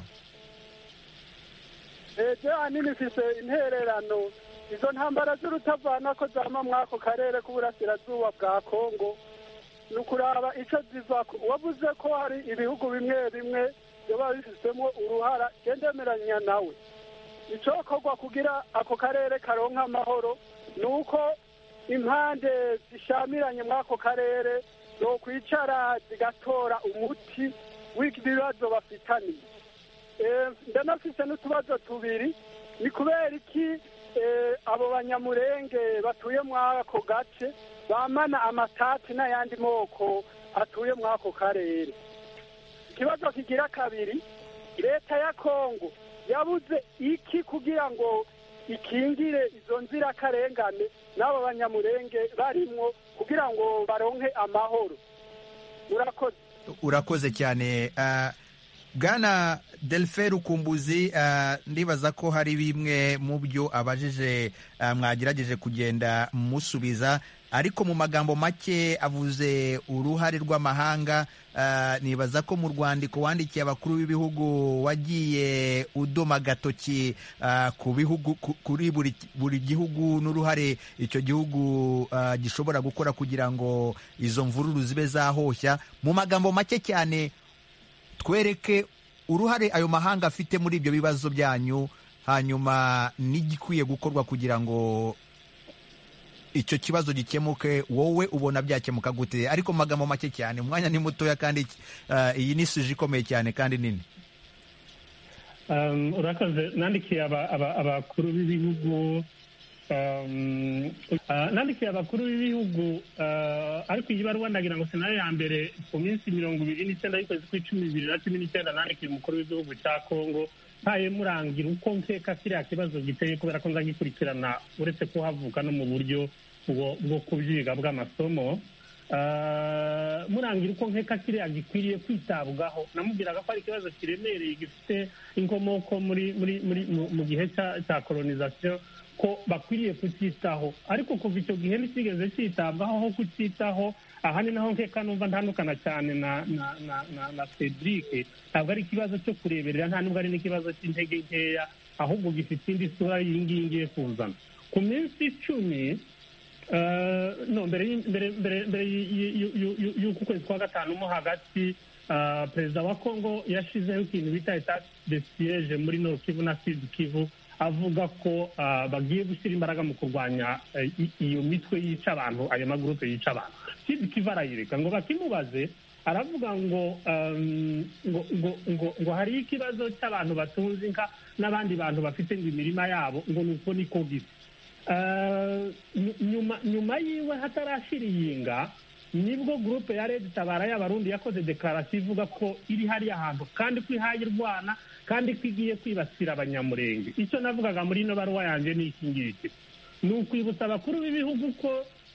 Ahanini mfise intererano. Izo ntambara z'urutavana ko zama mwako karere k'uburasirazuba bwa Kongo, ni ukuraba icyo zivako. Wavuze ko hari ibihugu bimwe bimwe biba bifitemo uruhara, ndemeranya nawe. Icokorwa kugira ako karere karonka amahoro ni uko impande zishamiranye mwako karere no kwicara zigatora umuti w'ibibazo bafitaniye. Ndanafise n'utubazo tubiri. Ni kubera iki abo banyamurenge batuye mwako gace bamana amatati n'ayandi moko atuye muri ako karere. Ikibazo kigira kabiri, leta ya Kongo yabuze iki kugira ngo ikingire izo nzirakarengane n'abo banyamurenge barimwo kugira ngo baronke amahoro. Urakoze cyane. Bwana Delphin Rukumbuzi, ndibaza ko hari bimwe mu byo abajije mwagerageje kugenda musubiza, ariko mu magambo make avuze uruhare rw'amahanga. Nibaza ko mu rwandiko wandikiye abakuru b'ibihugu wagiye udoma agatoki ku bihugu, kuri buri gihugu n'uruhare icyo gihugu gishobora gukora kugira ngo izo mvururu zibe zahoshya. Mu magambo make cyane, twereke uruhare ayo mahanga afite muri ibyo bibazo byanyu, hanyuma n'igikwiye gukorwa kugira ngo icyo kibazo gikemuke. Wowe ubona byakemuka gute? Ariko mu magambo make cyane, umwanya ni mutoya kandi iyi ni suje ikomeye cyane kandi nini. Urakoze. Nandikiye abakuru b'ibihugu ariko iyi baruwa ndagira ngo sinayo ya mbere ku minsi 29 y'ukwezi kw'icumi 2019 nandikiye umukuru w'igihugu cya Kongo ntaye murangira uko nkeka kiriya kibazo giteye, kubera ko nzagikurikirana uretse ko havuka no mu buryo bwo kubyiga bw'amasomo. Murangira uko nkeka kiriya gikwiriye kwitabwaho. Namubwiraga ko ari ikibazo kiremereye gifite inkomoko mu gihe cya colonization, ko bakwiriye kucyitaho, ariko kuva icyo gihe ntikigeze cyitabwaho. Aho kucyitaho, aha ni naho nkeka numva ntandukana cyane na Cedric. Ntabwo ari ikibazo cyo kureberera, nta nubwo ari n'ikibazo cy'intege nkeya, ahubwo gifite indi sura iyi ngiyi ngiye kuzana. Ku minsi 10 mbere y'uku kwezi kwa gatanu mo hagati, perezida wa Kongo yashizeho ikintu bita etat de siège muri Nord Kivu na Sud Kivu, avuga ko bagiye gushyira imbaraga mu kurwanya iyo mitwe yica abantu, ayo magurupe yica abantu. Sud Kivu arayireka. Ngo bakimubaze, aravuga ngo hari ikibazo cy'abantu batunze inka n'abandi bantu bafite ngo imirima yabo, ngo nuko niko gisa. Nyuma yiwe hatarashira iyinga, nibwo groupe ya Red Tabara y'Abarundi yakoze declaration ivuga ko iri hari ahantu kandi ko ihaye irwana kandi ko igiye kwibasira abanyamurenge. Icyo navugaga muri ino baruwa yanjye ni iki ngiki, ni ukwibutsa abakuru b'ibihugu ko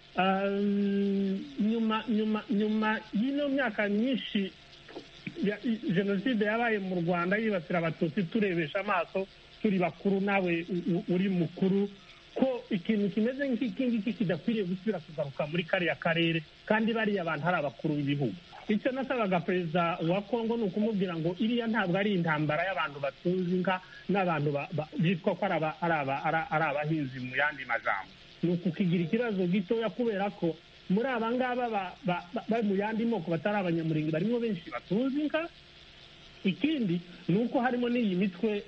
nyuma y'ino myaka myinshi jenoside yabaye mu Rwanda yibasira abatutsi, turebesha amaso turi bakuru, nawe uri mukuru, ko ikintu kimeze nk'iki ngiki kidakwiriye gusubira kugaruka muri kariya karere, kandi bariya abantu hari abakuru b'ibihugu. Icyo nasabaga perezida wa Kongo ni ukumubwira ngo iriya ntabwo ari intambara y'abantu batunze inka n'abantu bitwa ko ari abahinzi mu yandi majambo. Ni ukukigira ikibazo gitoya, kubera ko muri aba ngaba bari mu yandi moko batari abanyamurenge barimo benshi batunze inka. Ikindi ni uko harimo n'iyi mitwe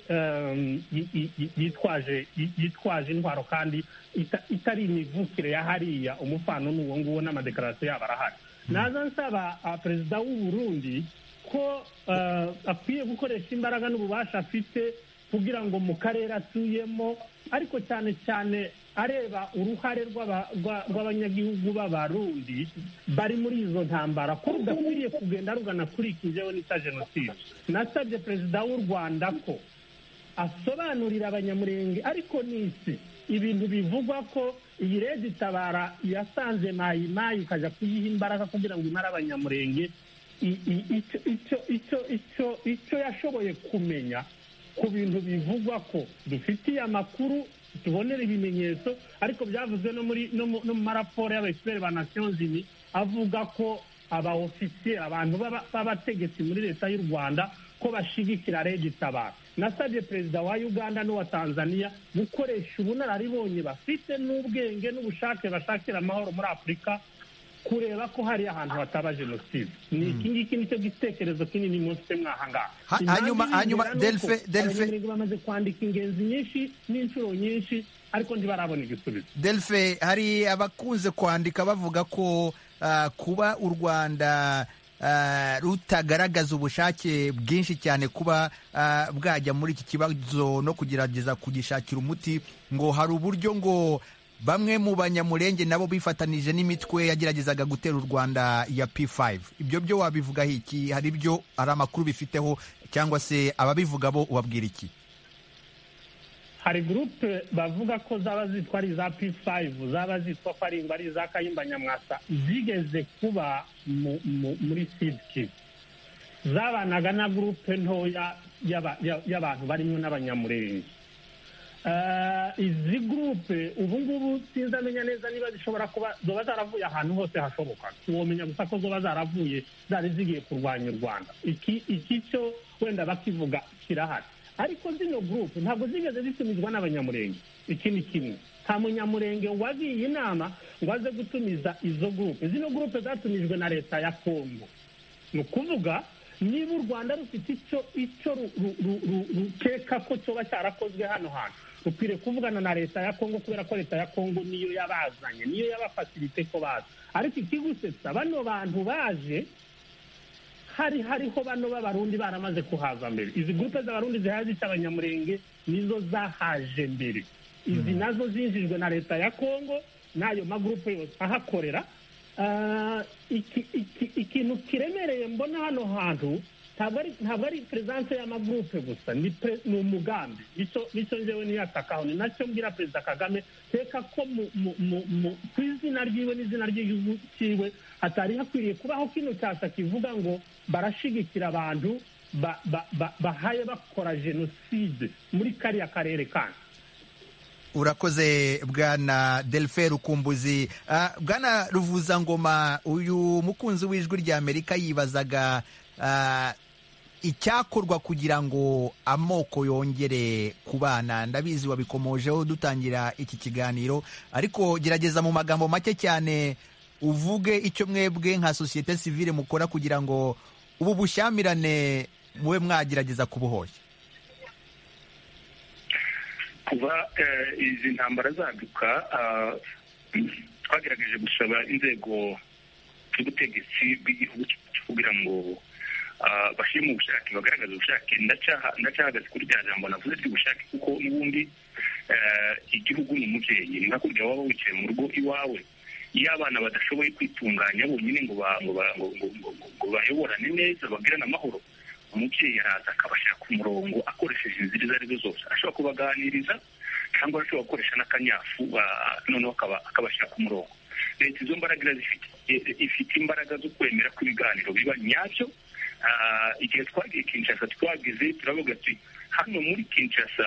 yitwaje intwaro kandi itari imivukire ya hariya, umufano n'uwo nguwo n'amadekarasiyo yabo arahari. Naza nsaba perezida w'u Burundi ko akwiye gukoresha imbaraga n'ububasha afite kugira ngo mu karere atuyemo, ariko cyane cyane areba uruhare rw'abanyagihugu b'Abarundi bari muri izo ntambara, ko rudakwiriye kugenda rugana kuri iki njyewe nita jenoside. Nasabye perezida w'u Rwanda ko asobanurira abanyamurenge ariko n'isi ibintu bivugwa ko iyi Red Tabara yasanze mayimayi ikajya kuyiha imbaraga kugira ngo imare abanyamurenge. Icyo yashoboye kumenya ku bintu bivugwa ko dufitiye amakuru, tubonera ibimenyetso, ariko byavuzwe no mu maraporo y'abaexpert ba Nations Unies avuga ko abaofisiye, abantu b'abategetsi muri leta y'u Rwanda, ko bashigikira Red Tabara. Nasabye perezida wa Uganda n'uwa Tanzania gukoresha ubunararibonye bafite n'ubwenge n'ubushake bashakira amahoro muri Afurika, kureba ko hari ahantu hataba jenoside. Ni iki ngiki nicyo gitekerezo kinini mufite mwahangaha. Hanyuma Delphin bamaze kwandika ingenzi nyinshi n'inshuro nyinshi, ariko ntibarabona igisubizo. Delphin, hari abakunze kwandika bavuga ko kuba u Rwanda rutagaragaza ubushake bwinshi cyane kuba bwajya muri iki kibazo no kugerageza kugishakira umuti, ngo hari uburyo ngo bamwe mu banyamulenge nabo bifatanije n'imitwe yageragezaga gutera u Rwanda ya P5. Ibyo byo wabivugaho iki? Hari ibyo ari amakuru bifiteho cyangwa se ababivuga bo ubabwira iki? hari gurupe bavuga ko zaba zitwa ari za P5, zaba zitwa ko ari za Kayumba Nyamwasa, zigeze kuba muri Sud Kivu, zabanaga na gurupe ntoya y'abantu barimo n'abanyamurenge. Izi gurupe ubu ngubu sinzamenya neza niba zishobora kuba zoba zaravuye ahantu hose hashoboka, uwomenya gusa ko zoba zaravuye zari zigiye kurwanya u Rwanda. Iki cyo wenda bakivuga kirahari, ariko zino gurupe ntabwo zigeze zitumizwa n'abanyamurenge. Iki ni kimwe, nta munyamurenge wagiye inama ngo aze gutumiza izo gurupe. Zino gurupe zatumijwe na leta ya Kongo. Ni ukuvuga niba u Rwanda rufite icyo rukeka ko cyoba cyarakozwe hano hantu, rukwiriye kuvugana na leta ya Kongo, kubera ko leta ya Kongo niyo yabazanye, niyo yabafasilite ko baza. Ariko ikigusetsa, bano bantu baje hariho bano b'abarundi baramaze kuhaza mbere. Izi gurupe z'abarundi zihaje zica abanyamurenge nizo zahaje mbere. Izi nazo zinjijwe na leta ya Kongo n'ayo magurupe yose ahakorera. Ikintu kiremereye mbona hano hantu ntabwo ari presence y'amagurupe gusa, ni umugambi. Nicyo njyewe niyatakaho, ni nacyo mbwira Perezida Kagame, teka ko ku izina ryiwe n'izina ry'igihugu cyiwe hatari hakwiriye kubaho kino cyasa kivuga ngo barashigikira abantu bahaye bakora jenoside muri kariya karere kandi. Urakoze Bwana Delphin Rukumbuzi. Bwana Ruvuzangoma, uyu mukunzi w'ijwi rya Amerika yibazaga icyakorwa kugira ngo amoko yongere kubana. Ndabizi wabikomojeho dutangira iki kiganiro, ariko gerageza mu magambo make cyane uvuge icyo mwebwe nka societe civile mukora kugira ngo ubu bushyamirane mube mwagerageza kubuhoya. Kuva izi ntambara zaduka, twagerageje gusaba inzego z'ubutegetsi bw'igihugu kugira ngo bashyire mu bushake, bagaragaza ubushake. Ndacahagaze kuri rya jambo navuze ry'ubushake, kuko n'ubundi igihugu ni umubyeyi. Ni nka kurya waba wicaye mu rugo iwawe, iyo abana badashoboye kwitunganya bonyine ngo bayoborane neza, bagirane amahoro, umubyeyi araza akabashyira ku murongo akoresheje inzira izo arizo zose. Ashobora kubaganiriza cyangwa ashobora gukoresha n'akanyafu, noneho akabashyira ku murongo. Leta izo mbaraga ifite imbaraga zo kwemera ko ibiganiro biba nyabyo. Igihe twagiye Kinshasa twagize turavuga ati hano muri Kinshasa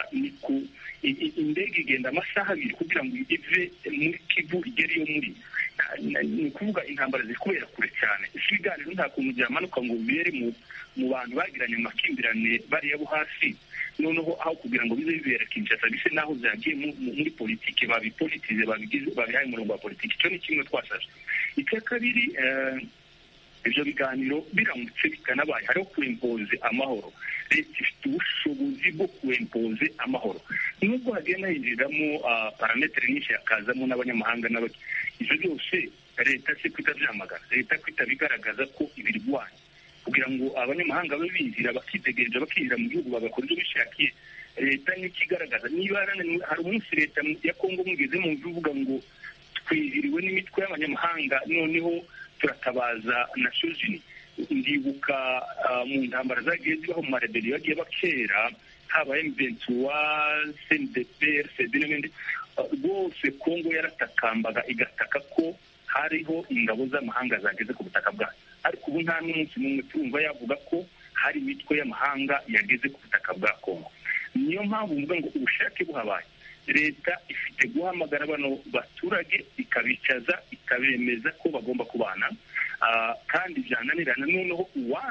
indege igenda amasaha 2 kugira ngo ive muri Kivu igere iyo muri. Ni ukuvuga intambara ziri kubera kure cyane. Ibiganiro nta kuntu byamanuka ngo bibere mu bantu bagiranye amakimbirane bariya bo hasi, noneho aho kugira ngo bize bibera Kinshasa bise naho zagiye muri politiki, babipolitize, babihaye umurongo wa politiki. Icyo ni kimwe twasabye. Icya kabiri, ibyo biganiro biramutse bikanabaye hariho kuimpoze amahoro. Leta ifite ubushobozi bwo kuimpoze amahoro, nubwo hagenda hinjiriramo parametere nyinshi, hakazamo n'abanyamahanga ibyo byose leta se kwitabyamagana, leta kwitabigaragaza ko ibirwanya, kugira ngo abanyamahanga babe binjira bakitegereza, bakirira mu gihugu bagakora ibyo bishakiye. Leta n'ikigaragaza niba hari umunsi leta ya Kongo mugeze mu bivuga ngo twihiriwe n'imitwe y'abanyamahanga, noneho turatabaza Nations Unies. Ndibuka mu ntambara zagiye zibaho mu marebeli yagiye bakera, haba M23, CNDP, RCD n'ibindi, rwose Kongo yaratakambaga igataka ko hariho ingabo z'amahanga zageze ku butaka bwayo. Ariko ubu nta n'umunsi n'umwe turumva yavuga ko hari imitwe y'amahanga yageze ku butaka bwa Kongo. Niyo mpamvu mvuga ngo ubushake buhabaye, leta ifite guhamagara bano baturage, ikabicaza, ikabemeza ko bagomba kubana, kandi byananirana noneho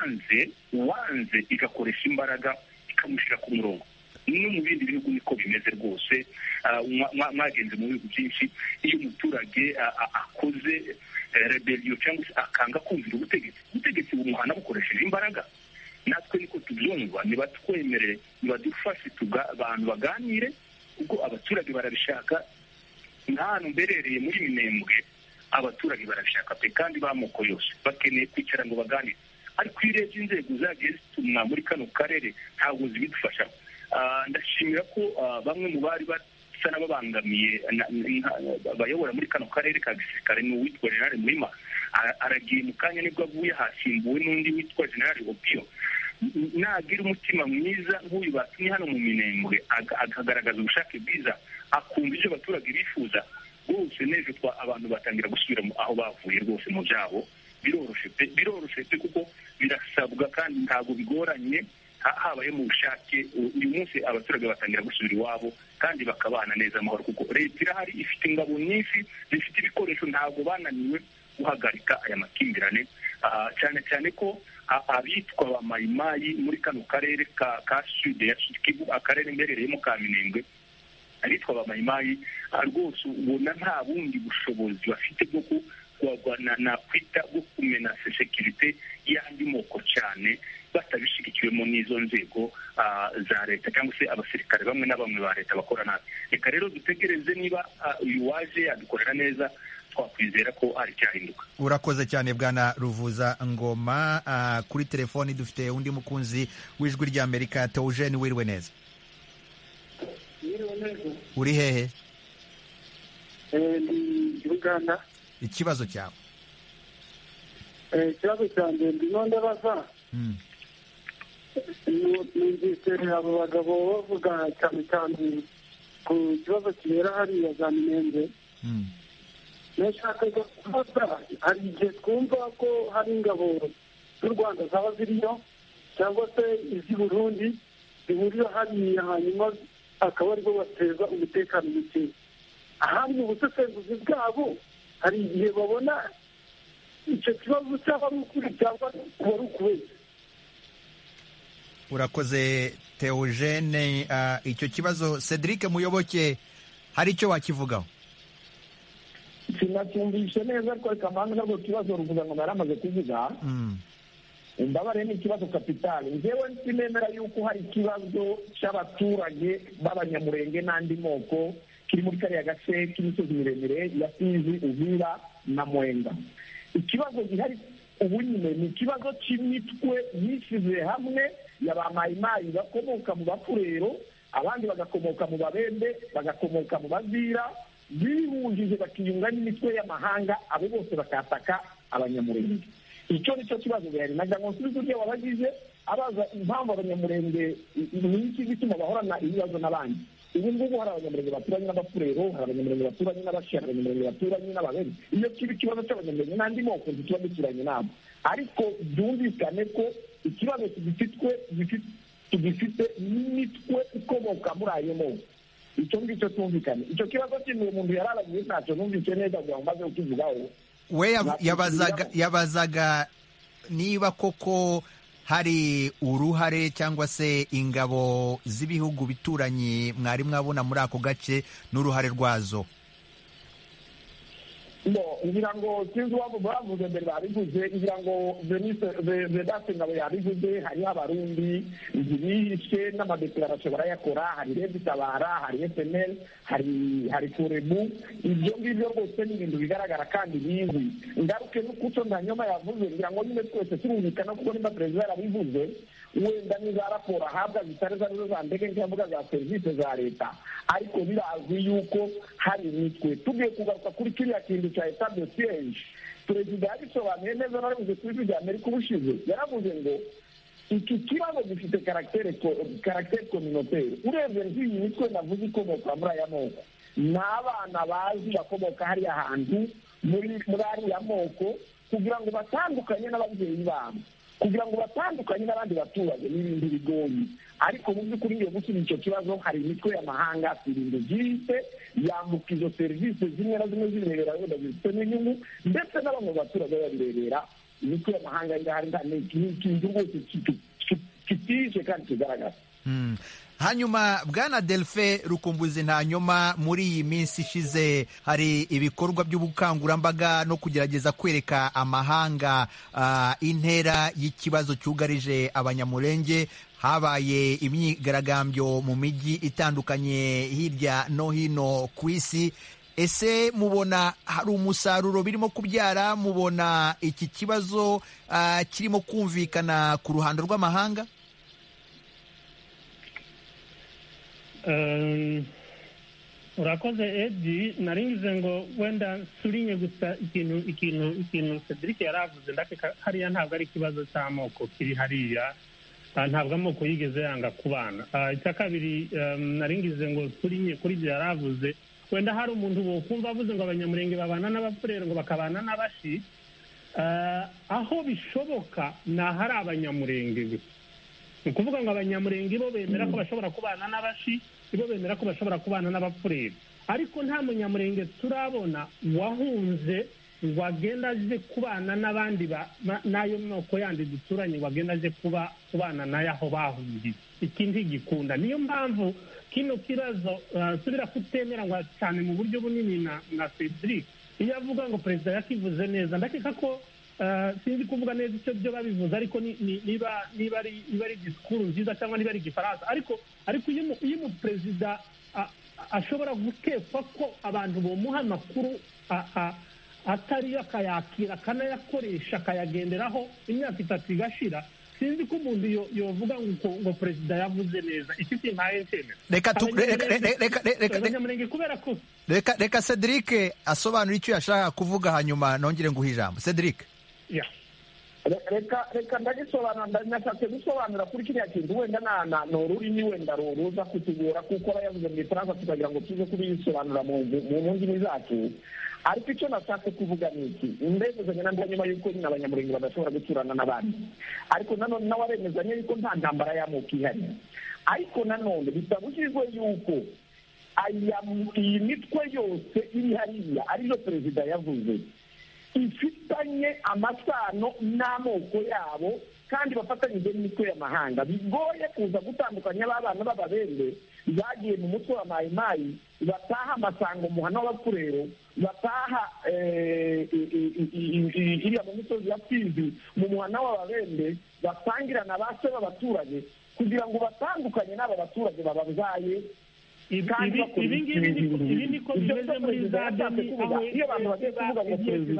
uwanze igakoresha imbaraga ikamushyira ku murongo. No mu bindi bihugu niko bimeze rwose. Mwagenze mu bihugu byinshi, iyo umuturage akoze rebellion cyangwa se akanga kumvira ubutegetsi bumuhana bukoresheje imbaraga. Natwe niko tubyumva, nibatwemerere, nibadufashe abantu baganire, ubwo abaturage barabishaka. Nk'ahantu mberereye muri Minembwe, abaturage barabishaka pe, kandi b'amoko yose bakeneye kwicara ngo baganire. Ariko iyo urebye inzego zagiye zitumwa muri kano karere ntabwo zibidufasha. Ndashimira ko bamwe mu bari basa n'ababangamiye abayobora muri kano karere ka gisirikare ni uwitwa General Muhima, aragiye mu kanya nibwo avuye, hasimbuwe n'undi witwa General Opio. Nagira umutima mwiza nk'uyu batumye hano mu Minembwe, akagaragaza ubushake bwiza, akumva ibyo abaturage bifuza, rwose n'ejo abantu batangira gusubira aho bavuye rwose mu byabo. Biroroshe pe kuko birasabwa kandi ntabwo bigoranye, habaye mu bushake. Uyu munsi abaturage batangira gusubira iwabo kandi bakabana neza amahoro, kuko leta irahari, ifite ingabo nyinshi zifite ibikoresho, ntabwo bananiwe guhagarika aya makimbirane, cyane cyane ko abitwa ba mayimayi muri kano karere ka sud ya Kivu, akarere mberereyemo ka Minembwe, abitwa ba mayimayi rwose ubona nta bundi bushobozi bafite bwo nakwita bwo kumena sekirite y'andi moko cyane, batabishyigikiwemo n'izo nzego za leta cyangwa se abasirikare bamwe na bamwe ba leta bakora nabi. Reka rero dutegereze niba uyu waje yadukorera neza, twakwizera ko hari cyahinduka. Urakoze cyane Bwana Ruvuza Ngoma. Kuri telefoni dufite undi mukunzi w'ijwi ry'Amerika, Theogene, wiriwe neza. Uri hehe? Ndi Uganda. Ikibazo cyawe? Ikibazo cyanjye ndimo ndabaza, numvise abo bagabo bavuga cyane cyane ku kibazo kibera hariya za Minembwe. Nashakaga kubaza, hari igihe twumva ko hari ingabo z'u Rwanda zaba ziriyo cyangwa se iz'i Burundi zihurira hariya, hanyuma akaba aribo bateza umutekano muke. Ahandi mu busesenguzi bwabo hari igihe babona icyo kibazo cyaba ari ukuri cyangwa kuba ari ukubeshya. Urakoze Theogene. Icyo kibazo Cedric Muyoboke hari icyo wakivugaho? sinacyumvishe neza ariko kamanzi nabwo kibazo Ruvuza ngo naramaze kuvuga. Imbabare ni ikibazo kapitali. Njyewe sinemera yuko hari ikibazo cy'abaturage b'abanyamurenge n'andi moko kiri muri kariya gace k'imisozi miremire ya Fizi, Uvira na Mwenga. Ikibazo gihari ubu nyine ni ikibazo cy'imitwe yishyize hamwe ya ba mayimayi bakomoka mu Bafurero, abandi bagakomoka mu Babembe, bagakomoka mu Bazira, bihujije bakiyunga n'imitwe y'amahanga, abo bose bakataka abanyamurenge. Icyo nicyo kibazo gihari. Nagira ngo nsubize uryo wabagize abaza impamvu abanyamurenge ni iki gituma bahorana ibibazo n'abandi. Ubu ngubu hari abanyamurenge baturanye n'Abafurero, hari abanyamurenge baturanye n'Abashi, hari abanyamurenge baturanye n'Ababembe. Iyo kiba ikibazo cy'abanyamurenge n'andi moko tuba duturanye nabo, ariko byumvikane ko ikibazo tugifite n'imitwe ikomoka muri ayo moko. Icyo ngicyo tumvikane. Icyo kibazo cy'uwo muntu yararagiye ntacyo numvise neza kugira ngo maze kukivugaho. We yabazaga niba koko hari uruhare cyangwa se ingabo z'ibihugu bituranyi mwari mwabona muri ako gace n'uruhare rwazo. ngira ngo sinzi uwabo bavuze mbere babivuze, ngira ngo Vedaste Ngabo yabivuze, hariho Abarundi ntibihishe n'amadeklarasiyo barayakora, hari Red Tabara, hari FNL, hari Forebu. Ibyo ngibyo rwose ni ibintu bigaragara kandi bizwi. Ngaruke n'ukuco Ndanyoma yavuze, ngira ngo nyine twese turumvikana kuko nimba perezida yarabivuze, wenda niza raporo ahabwa zitari zarizo za ndege nk'imbuga za serivisi za leta, ariko birazwi yuko hari imitwe. Tugiye kugaruka kuri kiriya kintu cya etat de siege, perezida yabisobanuye neza, naravuze kuri ijwi rya Amerika ubushize, yaravuze ngo iki kibazo gifite caractère communautaire. Urebye nk'iyi mitwe navuze ikomoka muri aya moko, ni abana bazi bakomoka hariya hantu muri ariya moko, kugira ngo batandukanye n'ababyeyi babo, kugira ngo batandukanye n'abandi baturage n'ibindi bigoyi. Ariko mu by'ukuri iyo gusubiza icyo kibazo, hari imitwe y'amahanga irinde byihise yambuka izo serivisi zimwe na zimwe zirebera wenda zifite n'inyungu, ndetse na bamwe mu baturage babirebera. Imitwe y'amahanga irahari, ni ikintu rwose kitije kandi kigaragara. Hanyuma Bwana Delphin Rukumbuzi Ntanyoma, muri iyi minsi ishize hari ibikorwa by'ubukangurambaga no kugerageza kwereka amahanga intera y'ikibazo cyugarije abanyamurenge. Habaye imyigaragambyo mu mijyi itandukanye hirya no hino ku isi. Ese mubona hari umusaruro birimo kubyara? Mubona iki kibazo kirimo kumvikana ku ruhando rw'amahanga? urakoze Edi, naringize ngo wenda surinye gusa ikintu Cedric yaravuze, ndakeka hariya ntabwo ari ikibazo cy'amoko kiri hariya, ntabwo amoko yigeze yanga kubana. Icya kabiri naringize ngo surinye kuri ibyo yaravuze, wenda hari umuntu wokumva avuze ngo abanyamurenge babana n'abapfurero ngo bakabana n'abashi, aho bishoboka ni ahari abanyamurenge gusa. Ni ukuvuga ngo abanyamurenge bo bemera ko bashobora kubana n'abashi, bo bemera ko bashobora kubana n'abapfurero, ariko nta munyamurenge turabona wahunze ngo agenda aje kubana n'abandi n'ayo moko yandi duturanye, ngo agenda aje kubana nayo aho bahungiye. Ikindi gikunda, niyo mpamvu kino kibazo subira kutemera ngo cyane mu buryo bunini na Cedric iyo avuga ngo perezida yakivuze neza, ndakeka ko sinzi kuvuga neza icyo byo babivuze, ariko niba ari disikuru nziza cyangwa niba ari igifaransa, ariko iyo umuperezida ashobora gukekwa ko abantu bamuha amakuru atari akayakira akanayakoresha akayagenderaho imyaka 3 igashira, sinzi ko umuntu yovuga ngo perezida yavuze neza. Iki kimpaye ntene reka Cedric asobanura icyo yashaka kuvuga, hanyuma nongere nguhe ijambo. Cedric. reka ndagisobanura, ndashatse gusobanura kuri kiriya kintu wenda ni ururimi wenda ruza kutugora kuko aba yavuze mu Gifaransa tukagira ngo tuze kubisobanura mu ndimi zacu, ariko icyo nashatse kuvuga ni iki, ndemezanya na nyuma y'uko nyine abanyamurenge badashobora guturana n'abandi, ariko nanone nawe aremezanya yuko nta ntambara y'amoko ihari, ariko nanone bitabujijwe yuko iyi mitwe yose iri hariya ariyo perezida yavuze ifitanye amasano n'amoko yabo kandi bafatanyije n'imitwe y'amahanga, bigoye kuza gutandukanya abana b'ababembe bagiye mu mutwe wa mayimayi bataha amasango muhana w'abapfurero, bataha iriya mu misozi ya Fizi mu muhana w'ababembe, basangirana ba se b'abaturage kugira ngo batandukanye n'aba baturage bababyaye. Ibi niko bimeze muri za demi, aho iyo abantu bagiye kuvuga ngo perezida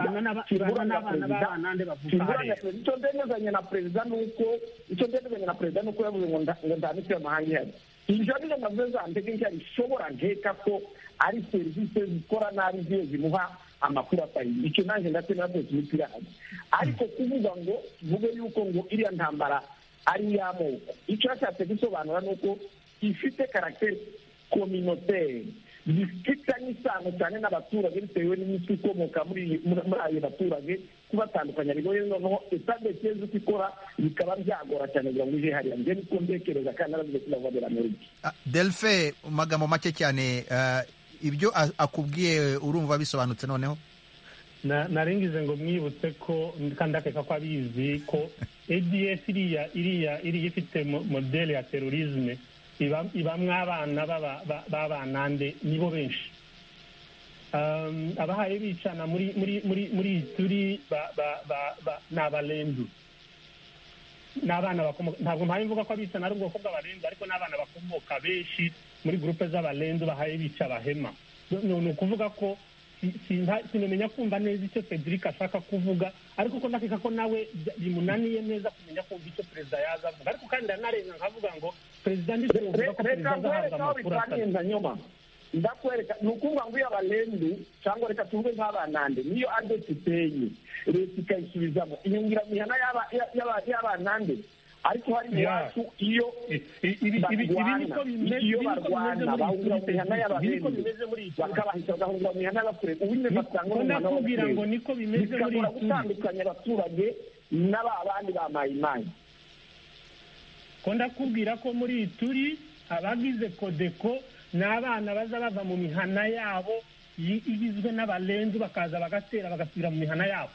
icyo ndemezanya na perezida nuko yavuze ngo nta mitwe y'amahanga ihari. Ibyo nizo navuze za ntegereje rishobora nkeka ko ari serivisi zikora nabi ziyo zimuha amakuru atayiye, icyo nanjye ndetse nabyose imipira hano, ariko kuvuga ngo tuvuge yuko ngo iriya ntambara ari iy'amoko, icyo yashatse gusobanura ni uko ifite karagiteri communautaire bifitanye isano cyane n'abaturage bitewe n'imitwe ikomoka muri ayo baturage, kubatandukanya bigoye, noneho etat de siège uko ikora bikaba byagora cyane kugira ngo uje hariya. Njye niko ntekereza kandi naravuze sinavabera muri Delphin, mu magambo make cyane, ibyo akubwiye urumva bisobanutse noneho? Naringize ngo mwibutse ko kandi akeka ko abizi ko ADF iriya ifite modele ya terorisme ibamwe abana b'abanande nibo benshi, abahaye bicana muri turi ni abalendu, n'abana bakomoka, ntabwo mpaye mvuga ko abicana ari ubwoko bw'abalendu, ariko n'abana bakomoka benshi muri gurupe z'abalendu bahaye bica abahema. Ni ukuvuga ko sinamenya kumva neza icyo Cedric ashaka kuvuga, ariko ko ndakeka ko nawe bimunaniye neza kumenya kumva icyo perezida yaza avuga, ariko kandi ndanarenga nkavuga ngo perezida ndikuvuga ko perezida azahabwa amakuru atari. Ndakwereka ni ukuvuga ngo iyo abalendu cyangwa reka tuvuge nk'abanande niyo adeti iteye leta ikayisubizamo inyungiramihana y'abanande, ariko hari iwacu iyo barwana bahungira mu mihana y'abalendu bakabahita bagahungira mu mihana y'abapfurero, ubundi basanga mu mihana y'abapfurero bikabura gutandukanya abaturage n'abandi ba mayimayi. Ko ndakubwira ko muri turi abagize kodeko n'abana baza bava mu mihana yabo igizwe n'abalendu bakaza bagatera bagasubira mu mihana yabo.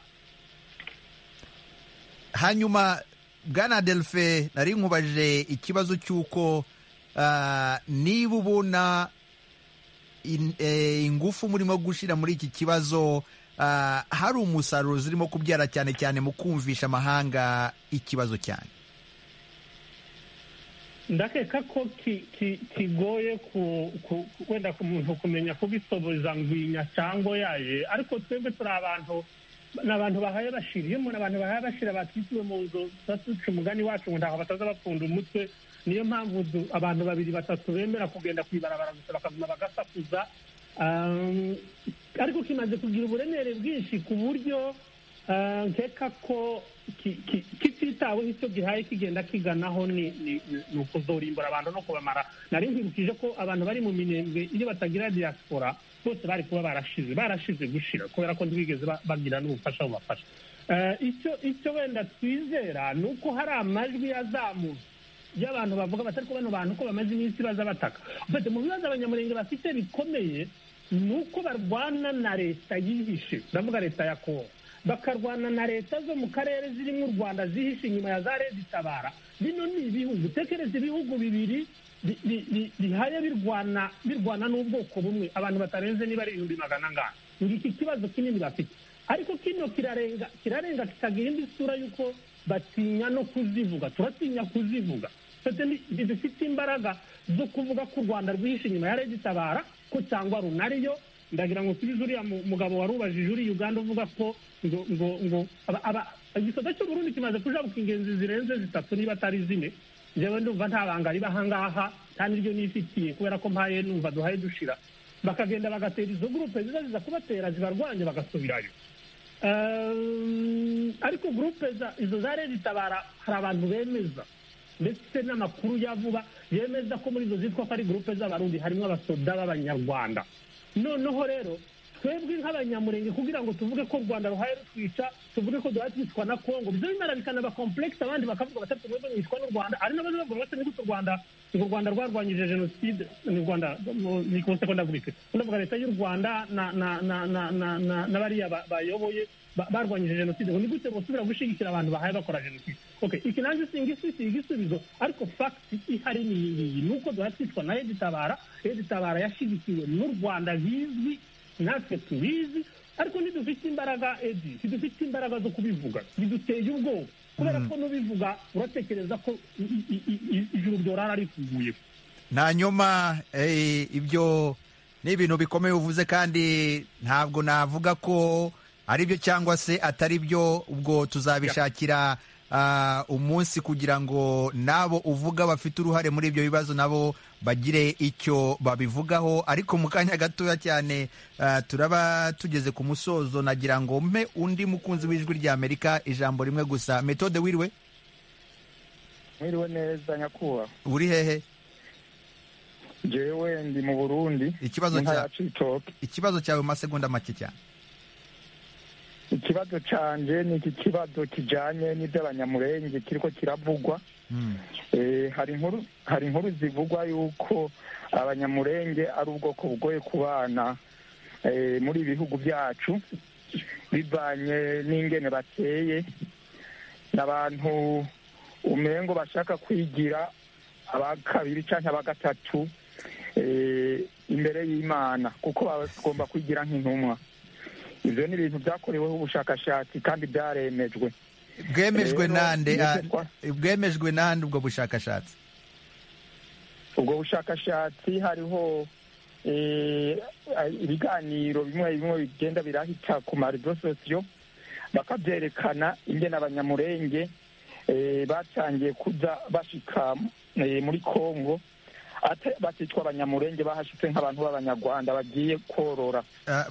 Hanyuma Bwana Delphin, nari nkubajije ikibazo cy'uko niba ubona ingufu murimo gushyira muri iki kibazo hari umusaruro zirimo kubyara cyane cyane mu kumvisha amahanga ikibazo cyane. Ndakeka ko kigoye wenda ku muntu kumenya kubisoboza ngwinya cyangwa yaje, ariko twebwe turi abantu bahaye bashira. Iyo umuntu abantu bahaye bashira batwitiwe mu nzu batuca umugani wacu ngo ntaho bataza bapfunda umutwe, niyo mpamvu abantu 2-3 bemera kugenda kwibarabara gusa bakaguma bagasakuza ariko kimaze kugira uburemere bwinshi ku buryo nkeka ko kititaweho icyo gihaye kigenda kiganaho ni ukuzorimbura abantu no kubamara. nari nkwibukije ko abantu bari mu minembwe iyo batagira diaspora bose bari kuba barashize gushira kubera ko ntibigeze bagira n'ubufasha bubafasha. icyo wenda twizera ni uko hari amajwi yazamutse y'abantu bavuga batari ko bano bantu ko bamaze iminsi baza bataka. Mu bibazo abanyamurenge bafite bikomeye ni uko barwana na leta yihishe, ndavuga leta ya Kongo, bakarwana na leta zo mu karere zirimo u Rwanda zihishe inyuma ya za Redi Tabara. Bino ni ibihugu, tekereza ibihugu bibiri bihaye birwana n'ubwoko bumwe, abantu batarenze niba ari 100 ngana. Ngiki kibazo kinini bafite, ariko kino kirarenga kikagira indi sura yuko batinya no kuzivuga. Turatinya kuzivuga, dufite imbaraga zo kuvuga ko u Rwanda rwihishe inyuma ya Redi Tabara ko cyangwa runariyo. Ndagira ngo tubize uriya mugabo warubajije uri Uganda uvuga ko ngo igisoda cy'u Burundi kimaze kujabuka ingenzi zirenze 3 niba atari 4. Jewe ndumva nta banga riba hangaha kandi ryo nifitiye kubera ko mpaye numva duhaye dushira, bakagenda bagatera izo groupe ziza kubatera zibarwanye bagasubirayo. Ariko groupe izo za Redi Tabara hari abantu bemeza ndetse n'amakuru yavuba yemeza ko muri izo zitwa ko ari groupe z'abarundi harimo abasoda b'abanyarwanda. Noneho rero twebwe nk'abanyamurenge kugira ngo tuvuge ko u Rwanda ruhaye rutwica, tuvuge ko duhaye twicwa na Kongo, bizo bimara bikanaba complex. Abandi bakavuga batatu mwebwe mwicwa n'u Rwanda, ari n'abandi bavuga bati n'u Rwanda rwarwanyije genocide. N'u Rwanda ni ko sekonda gurike ndavuga leta y'u Rwanda na bariya bayoboye barwanyije genocide. Ni gute bosubira gushigikira abantu bahaye bakora genocide? Okay, iki nanjye singisi igisubizo, ariko fact ihari ni nuko duhaye twicwa na Redi Tabara. Redi Tabara yashigikiwe n'u Rwanda bizwi, natwe tubizi, ariko ntidufite imbaraga ntidufite imbaraga zo kubivuga, biduteye ubwoba kubera ko nubivuga uratekereza ko ijuru ryorara rifuguye. Na nyuma ibyo ni ibintu bikomeye uvuze, kandi ntabwo navuga ko ari byo cyangwa se atari byo. Ubwo tuzabishakira umunsi kugira ngo nabo uvuga bafite uruhare muri ibyo bibazo nabo bagire icyo babivugaho. Ariko mu kanya gatoya cyane turaba tugeze ku musozo. Nagira ngo mpe undi mukunzi w'ijwi rya Amerika ijambo rimwe gusa. Methode, wiriwe? Mwiriwe neza nyakubahwa. Uri hehe? Jewe ndi mu Burundi. Ikibazo cyawe mu masegonda make cyane. Ikibazo canje ni iki kibazo kijanye n'iby'abanyamurenge kiriko kiravugwa. Hari inkuru zivugwa yuko abanyamurenge ari ubwoko bugoye kubana muri ibihugu byacu bivanye n'ingene bateye, n'abantu umengo bashaka kwigira abakabiri canke abagatatu imbere y'Imana kuko bagomba kwigira nk'intumwa. Ivyo ni ibintu byakoreweho ubushakashatsi kandi byaremejwe. Bwemejwe nande ubwo bushakashatsi? Ubwo bushakashatsi hariho ibiganiro bimwe bigenda birahita ku marezo sosiyo bakabyerekana ingene abanyamurenge batangiye kuza bashika muri Kongo batitwa abanyamurenge, bahashitse nk'abantu b'abanyarwanda bagiye korora.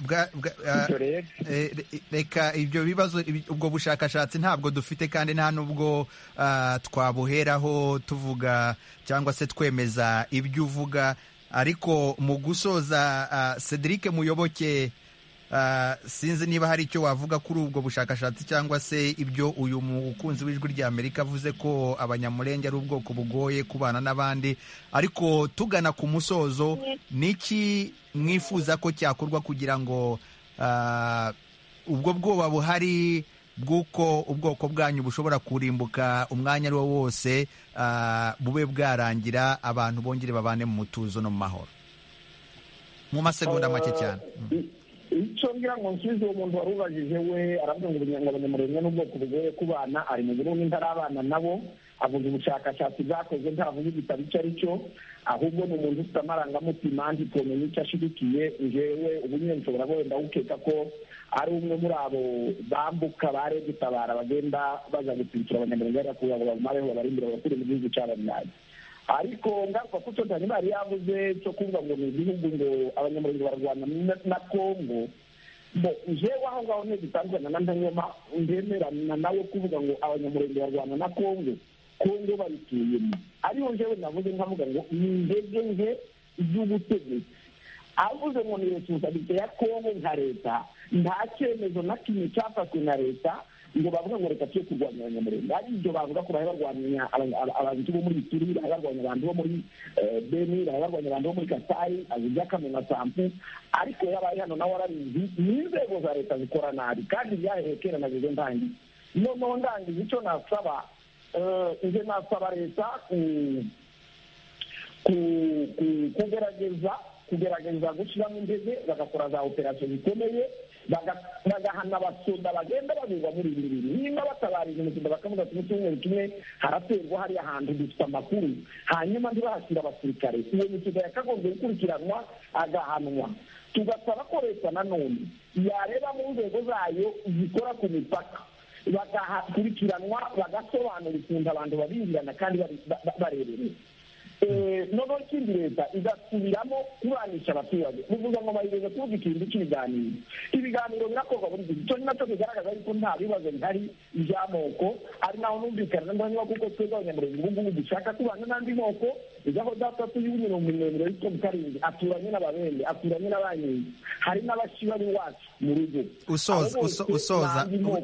Reka ibyo bibazo, ubwo bushakashatsi ntabwo dufite kandi nta nubwo twabuheraho tuvuga cyangwa se twemeza ibyo uvuga. Ariko mu gusoza, Cedric Muyoboke, sinzi niba hari icyo wavuga kuri ubwo bushakashatsi cyangwa se ibyo uyu mukunzi w'ijwi rya Amerika avuze ko abanyamurenge ari ubwoko bugoye kubana n'abandi. Ariko tugana ku musozo, niki mwifuza ko cyakorwa kugira ngo ubwo bwoba buhari bw'uko ubwoko bwanyu bushobora kurimbuka umwanya ari wo wose bube bwarangira, abantu bongere babane mu mutuzo no mu mahoro? Mu masegonda make cyane. Icyo ngira ngo nsubize uwo muntu warubajije we aravuga ngo abanyamurenge n'ubwoko bugoye kubana, ari mu Burundi ntarabana nabo, avuga ubushakashatsi bwakozwe, ntavuga igitabo icyo ari cyo, ahubwo ni umuntu ufite amarangamutima ntitwomenya icyo ashigikiye. Njyewe ubu nyine nshobora wenda gukeka ko ari umwe muri abo bambuka ba Redi Tabara bagenda baza gutwikira abanyamurenge kugira ngo babareho babarindire bakure mu gihugu cy'abanyarwanda. ariko ngaruka ko cyo ntari bari yavuze cyo kuvuga ngo ni igihugu ngo abanyamurenge barwana na Kongo bo jewe aho ngaho ntibitandukana na Ntanyoma ndemerana nawe kuvuga ngo abanyamurenge barwana na Kongo bayituyemo ariho jewe navuze nkavuga ngo ni indege nke z'ubutegetsi avuze ngo ni responsabilité ya Kongo nka leta nta cyemezo na kimwe cyafashwe na leta ngo bavuga ngo reka cyo kurwanya abanyamurenge ari ibyo bavuga ko barwanya abantu bo muri Ituri barwanya abantu bo muri Beni barwanya abantu bo muri Kasai azijya kamena sampu ariko yabaye hano nawe arabizi n'inzego za leta zikora nabi kandi byaherekera na bizo ndangi no ndangi icyo nasaba nje nasaba leta kugerageza gushyiramo indege bagakora za operasiyo zikomeye bagahana abasoda bagenda banyurwa muri ibi bintu niba batabarije umusoda bakavuga ati mu cyumweru kimwe haraterwa hariya hantu dufite amakuru hanyuma ntibahashyira abasirikare iyo misoda yakagombye gukurikiranwa agahanwa tugasaba ko leta nanone yareba mu nzego zayo zikora ku mipaka bagakurikiranwa bagasobanura ukuntu abantu babinjirana kandi barebereye noneho ikindi leta igasubiramo kuranisha abaturage bivuga ngo bayigeze kuvuga ikintu ibiganiro birakorwa buri gihe icyo ni nacyo kigaragaza yuko nta bibazo bihari by'amoko ari naho numvikana n'abanywa kuko twebwe abanyamurenge ubu ngubu dushaka kubana n'andi moko igaho datatu y'imirongo yitwa Mukarindi aturanye n'Ababende aturanye n'Abanyingi hari n'Abashiba b'iwacu mu rugo usoza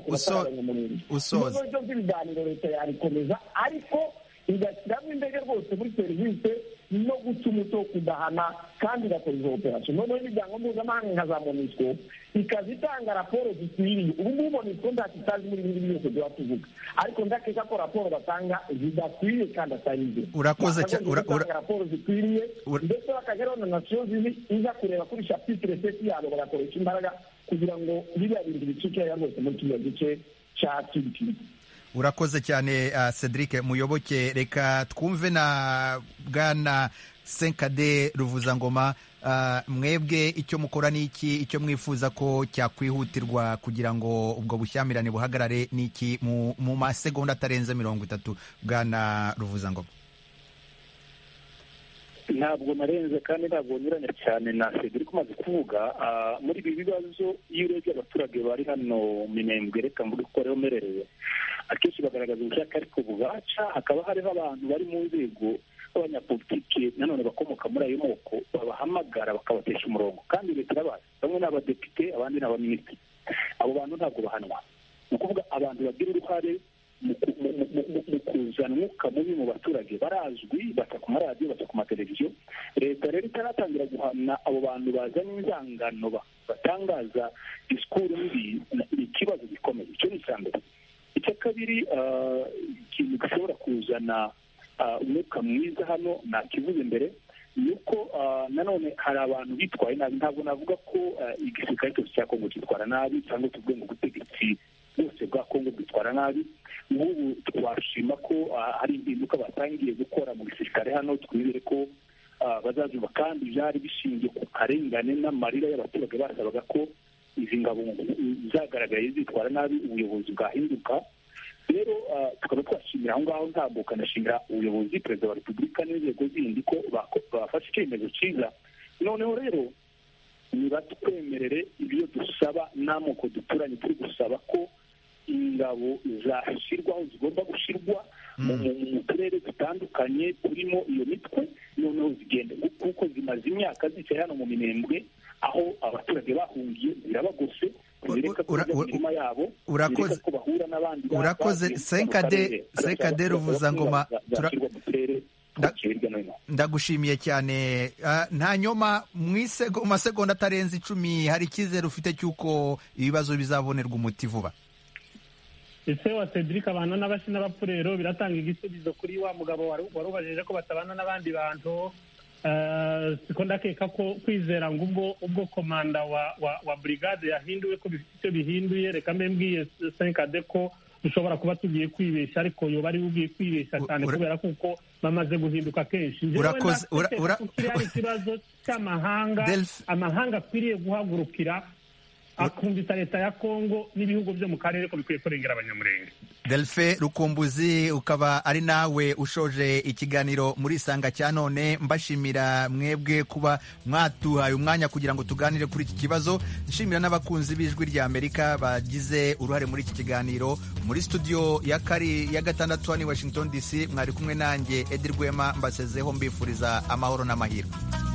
ibyo by'ibiganiro leta yabikomeza ariko igashyiramo indege rwose muri serivisi no guca umuco wo kudahana kandi igakora izo operasiyo noneho imiryango mpuzamahanga nka za MONUSCO ikaza itanga raporo zikwiriye ubu ngubu MONUSCO ntacyo itazi muri ibi byose tuba tuvuga ariko ndakeka ko raporo batanga zidakwiye kandi atari ibyo urakoze batanga raporo zikwiriye ndetse bakageraho na nasiyo zibi iza kureba kuri chapitre seti yabo bagakoresha imbaraga kugira ngo biriya bintu bicike rwose muri kiriya gice cya Kivu. Urakoze cyane Cedric Muyoboke reka twumve na bwana Senkade Ruvuzangoma mwebwe icyo mukora n'iki icyo mwifuza ko cyakwihutirwa kugira ngo ubwo bushyamirane buhagarare n'iki mu masegonda atarenze 30 bwana Ruvuzangoma. Ntabwo narenze kandi ntabwo nyuranya cyane na Cedric umaze kuvuga muri ibi bibazo iyo urebye abaturage bari hano Minembwe reka mvuge ko rero merereye akenshi bagaragaza ubushake ariko bugaca hakaba hariho abantu bari mu nzego b'abanyapolitike nanone bakomoka muri ayo moko babahamagara bakabatesha umurongo kandi leta irabazi bamwe ni abadepite abandi ni abaminisitiri abo bantu ntabwo bahanwa ni ukuvuga abantu bagira uruhare mu kuzana umwuka mubi mu baturage barazwi baca ku maradiyo baca ku mateleviziyo leta rero itaratangira guhana abo bantu bazana inzangano batangaza disikuru mbi ni ikibazo gikomeye icyo ni icya mbere icya kabiri ikintu gishobora kuzana umwuka mwiza hano nakivuze mbere ni uko nanone hari abantu bitwaye nabi ntabwo navuga ko igisirikare cyose cya Kongo gitwara nabi cyangwa tuvuge ngo ubutegetsi bwose bwa Kongo bwitwara nabi nk'ubu twashima ko hari impinduka batangiye gukora mu gisirikare hano twizere ko bazazuba kandi byari bishingiye ku karengane n'amarira y'abaturage basabaga ko izi ngabo zagaragaye zitwara nabi ubuyobozi bwahinduka rero tukaba twashimira aho ngaho ntabwo kanashimira ubuyobozi perezida wa repubulika n'inzego zindi ko bafashe icyemezo cyiza noneho rero nibatwemerere ibyo dusaba n'amoko duturanye turi gusaba ko ingabo zashyirwaho zigomba gushyirwa mu turere dutandukanye turimo iyo mitwe noneho zigenda kuko zimaze imyaka zicaye hano mu Minembwe aho abaturage bahungiye zirabagose urakoze Senkade Ruvuzangoma ndagushimiye cyane Ntanyoma mu masegonda atarenze 10 hari icyizere ufite cy'uko ibibazo bizabonerwa umuti vuba ese wa Cedric abana n'abashi n'abapfurero biratanga igisubizo kuri wa mugabo warubajije ko batabana n'abandi bantu siko ndakeka ko kwizera ngo ubwo komanda wa brigade yahinduwe ko bifite icyo bihinduye reka mbwiye Senkade ko dushobora kuba tugiye kwibeshya ariko yo bari ugiye kwibeshya cyane kubera kuko bamaze guhinduka kenshi ikibazo cy'amahanga amahanga akwiriye guhagurukira akumvisa leta ya Kongo n'ibihugu byo mu karere ko bikwiye kurengera abanyamurenge. Delphin Rukumbuzi, ukaba ari nawe ushoje ikiganiro muri Isanga cya none. Mbashimira mwebwe kuba mwatuhaye umwanya kugira ngo tuganire kuri iki kibazo. Nshimira n'abakunzi b'Ijwi rya Amerika bagize uruhare muri iki kiganiro. Muri studio ya gatandatu hano i Washington DC mwari kumwe nanjye Edi Rwema, mbasezeho mbifuriza amahoro n'amahirwe.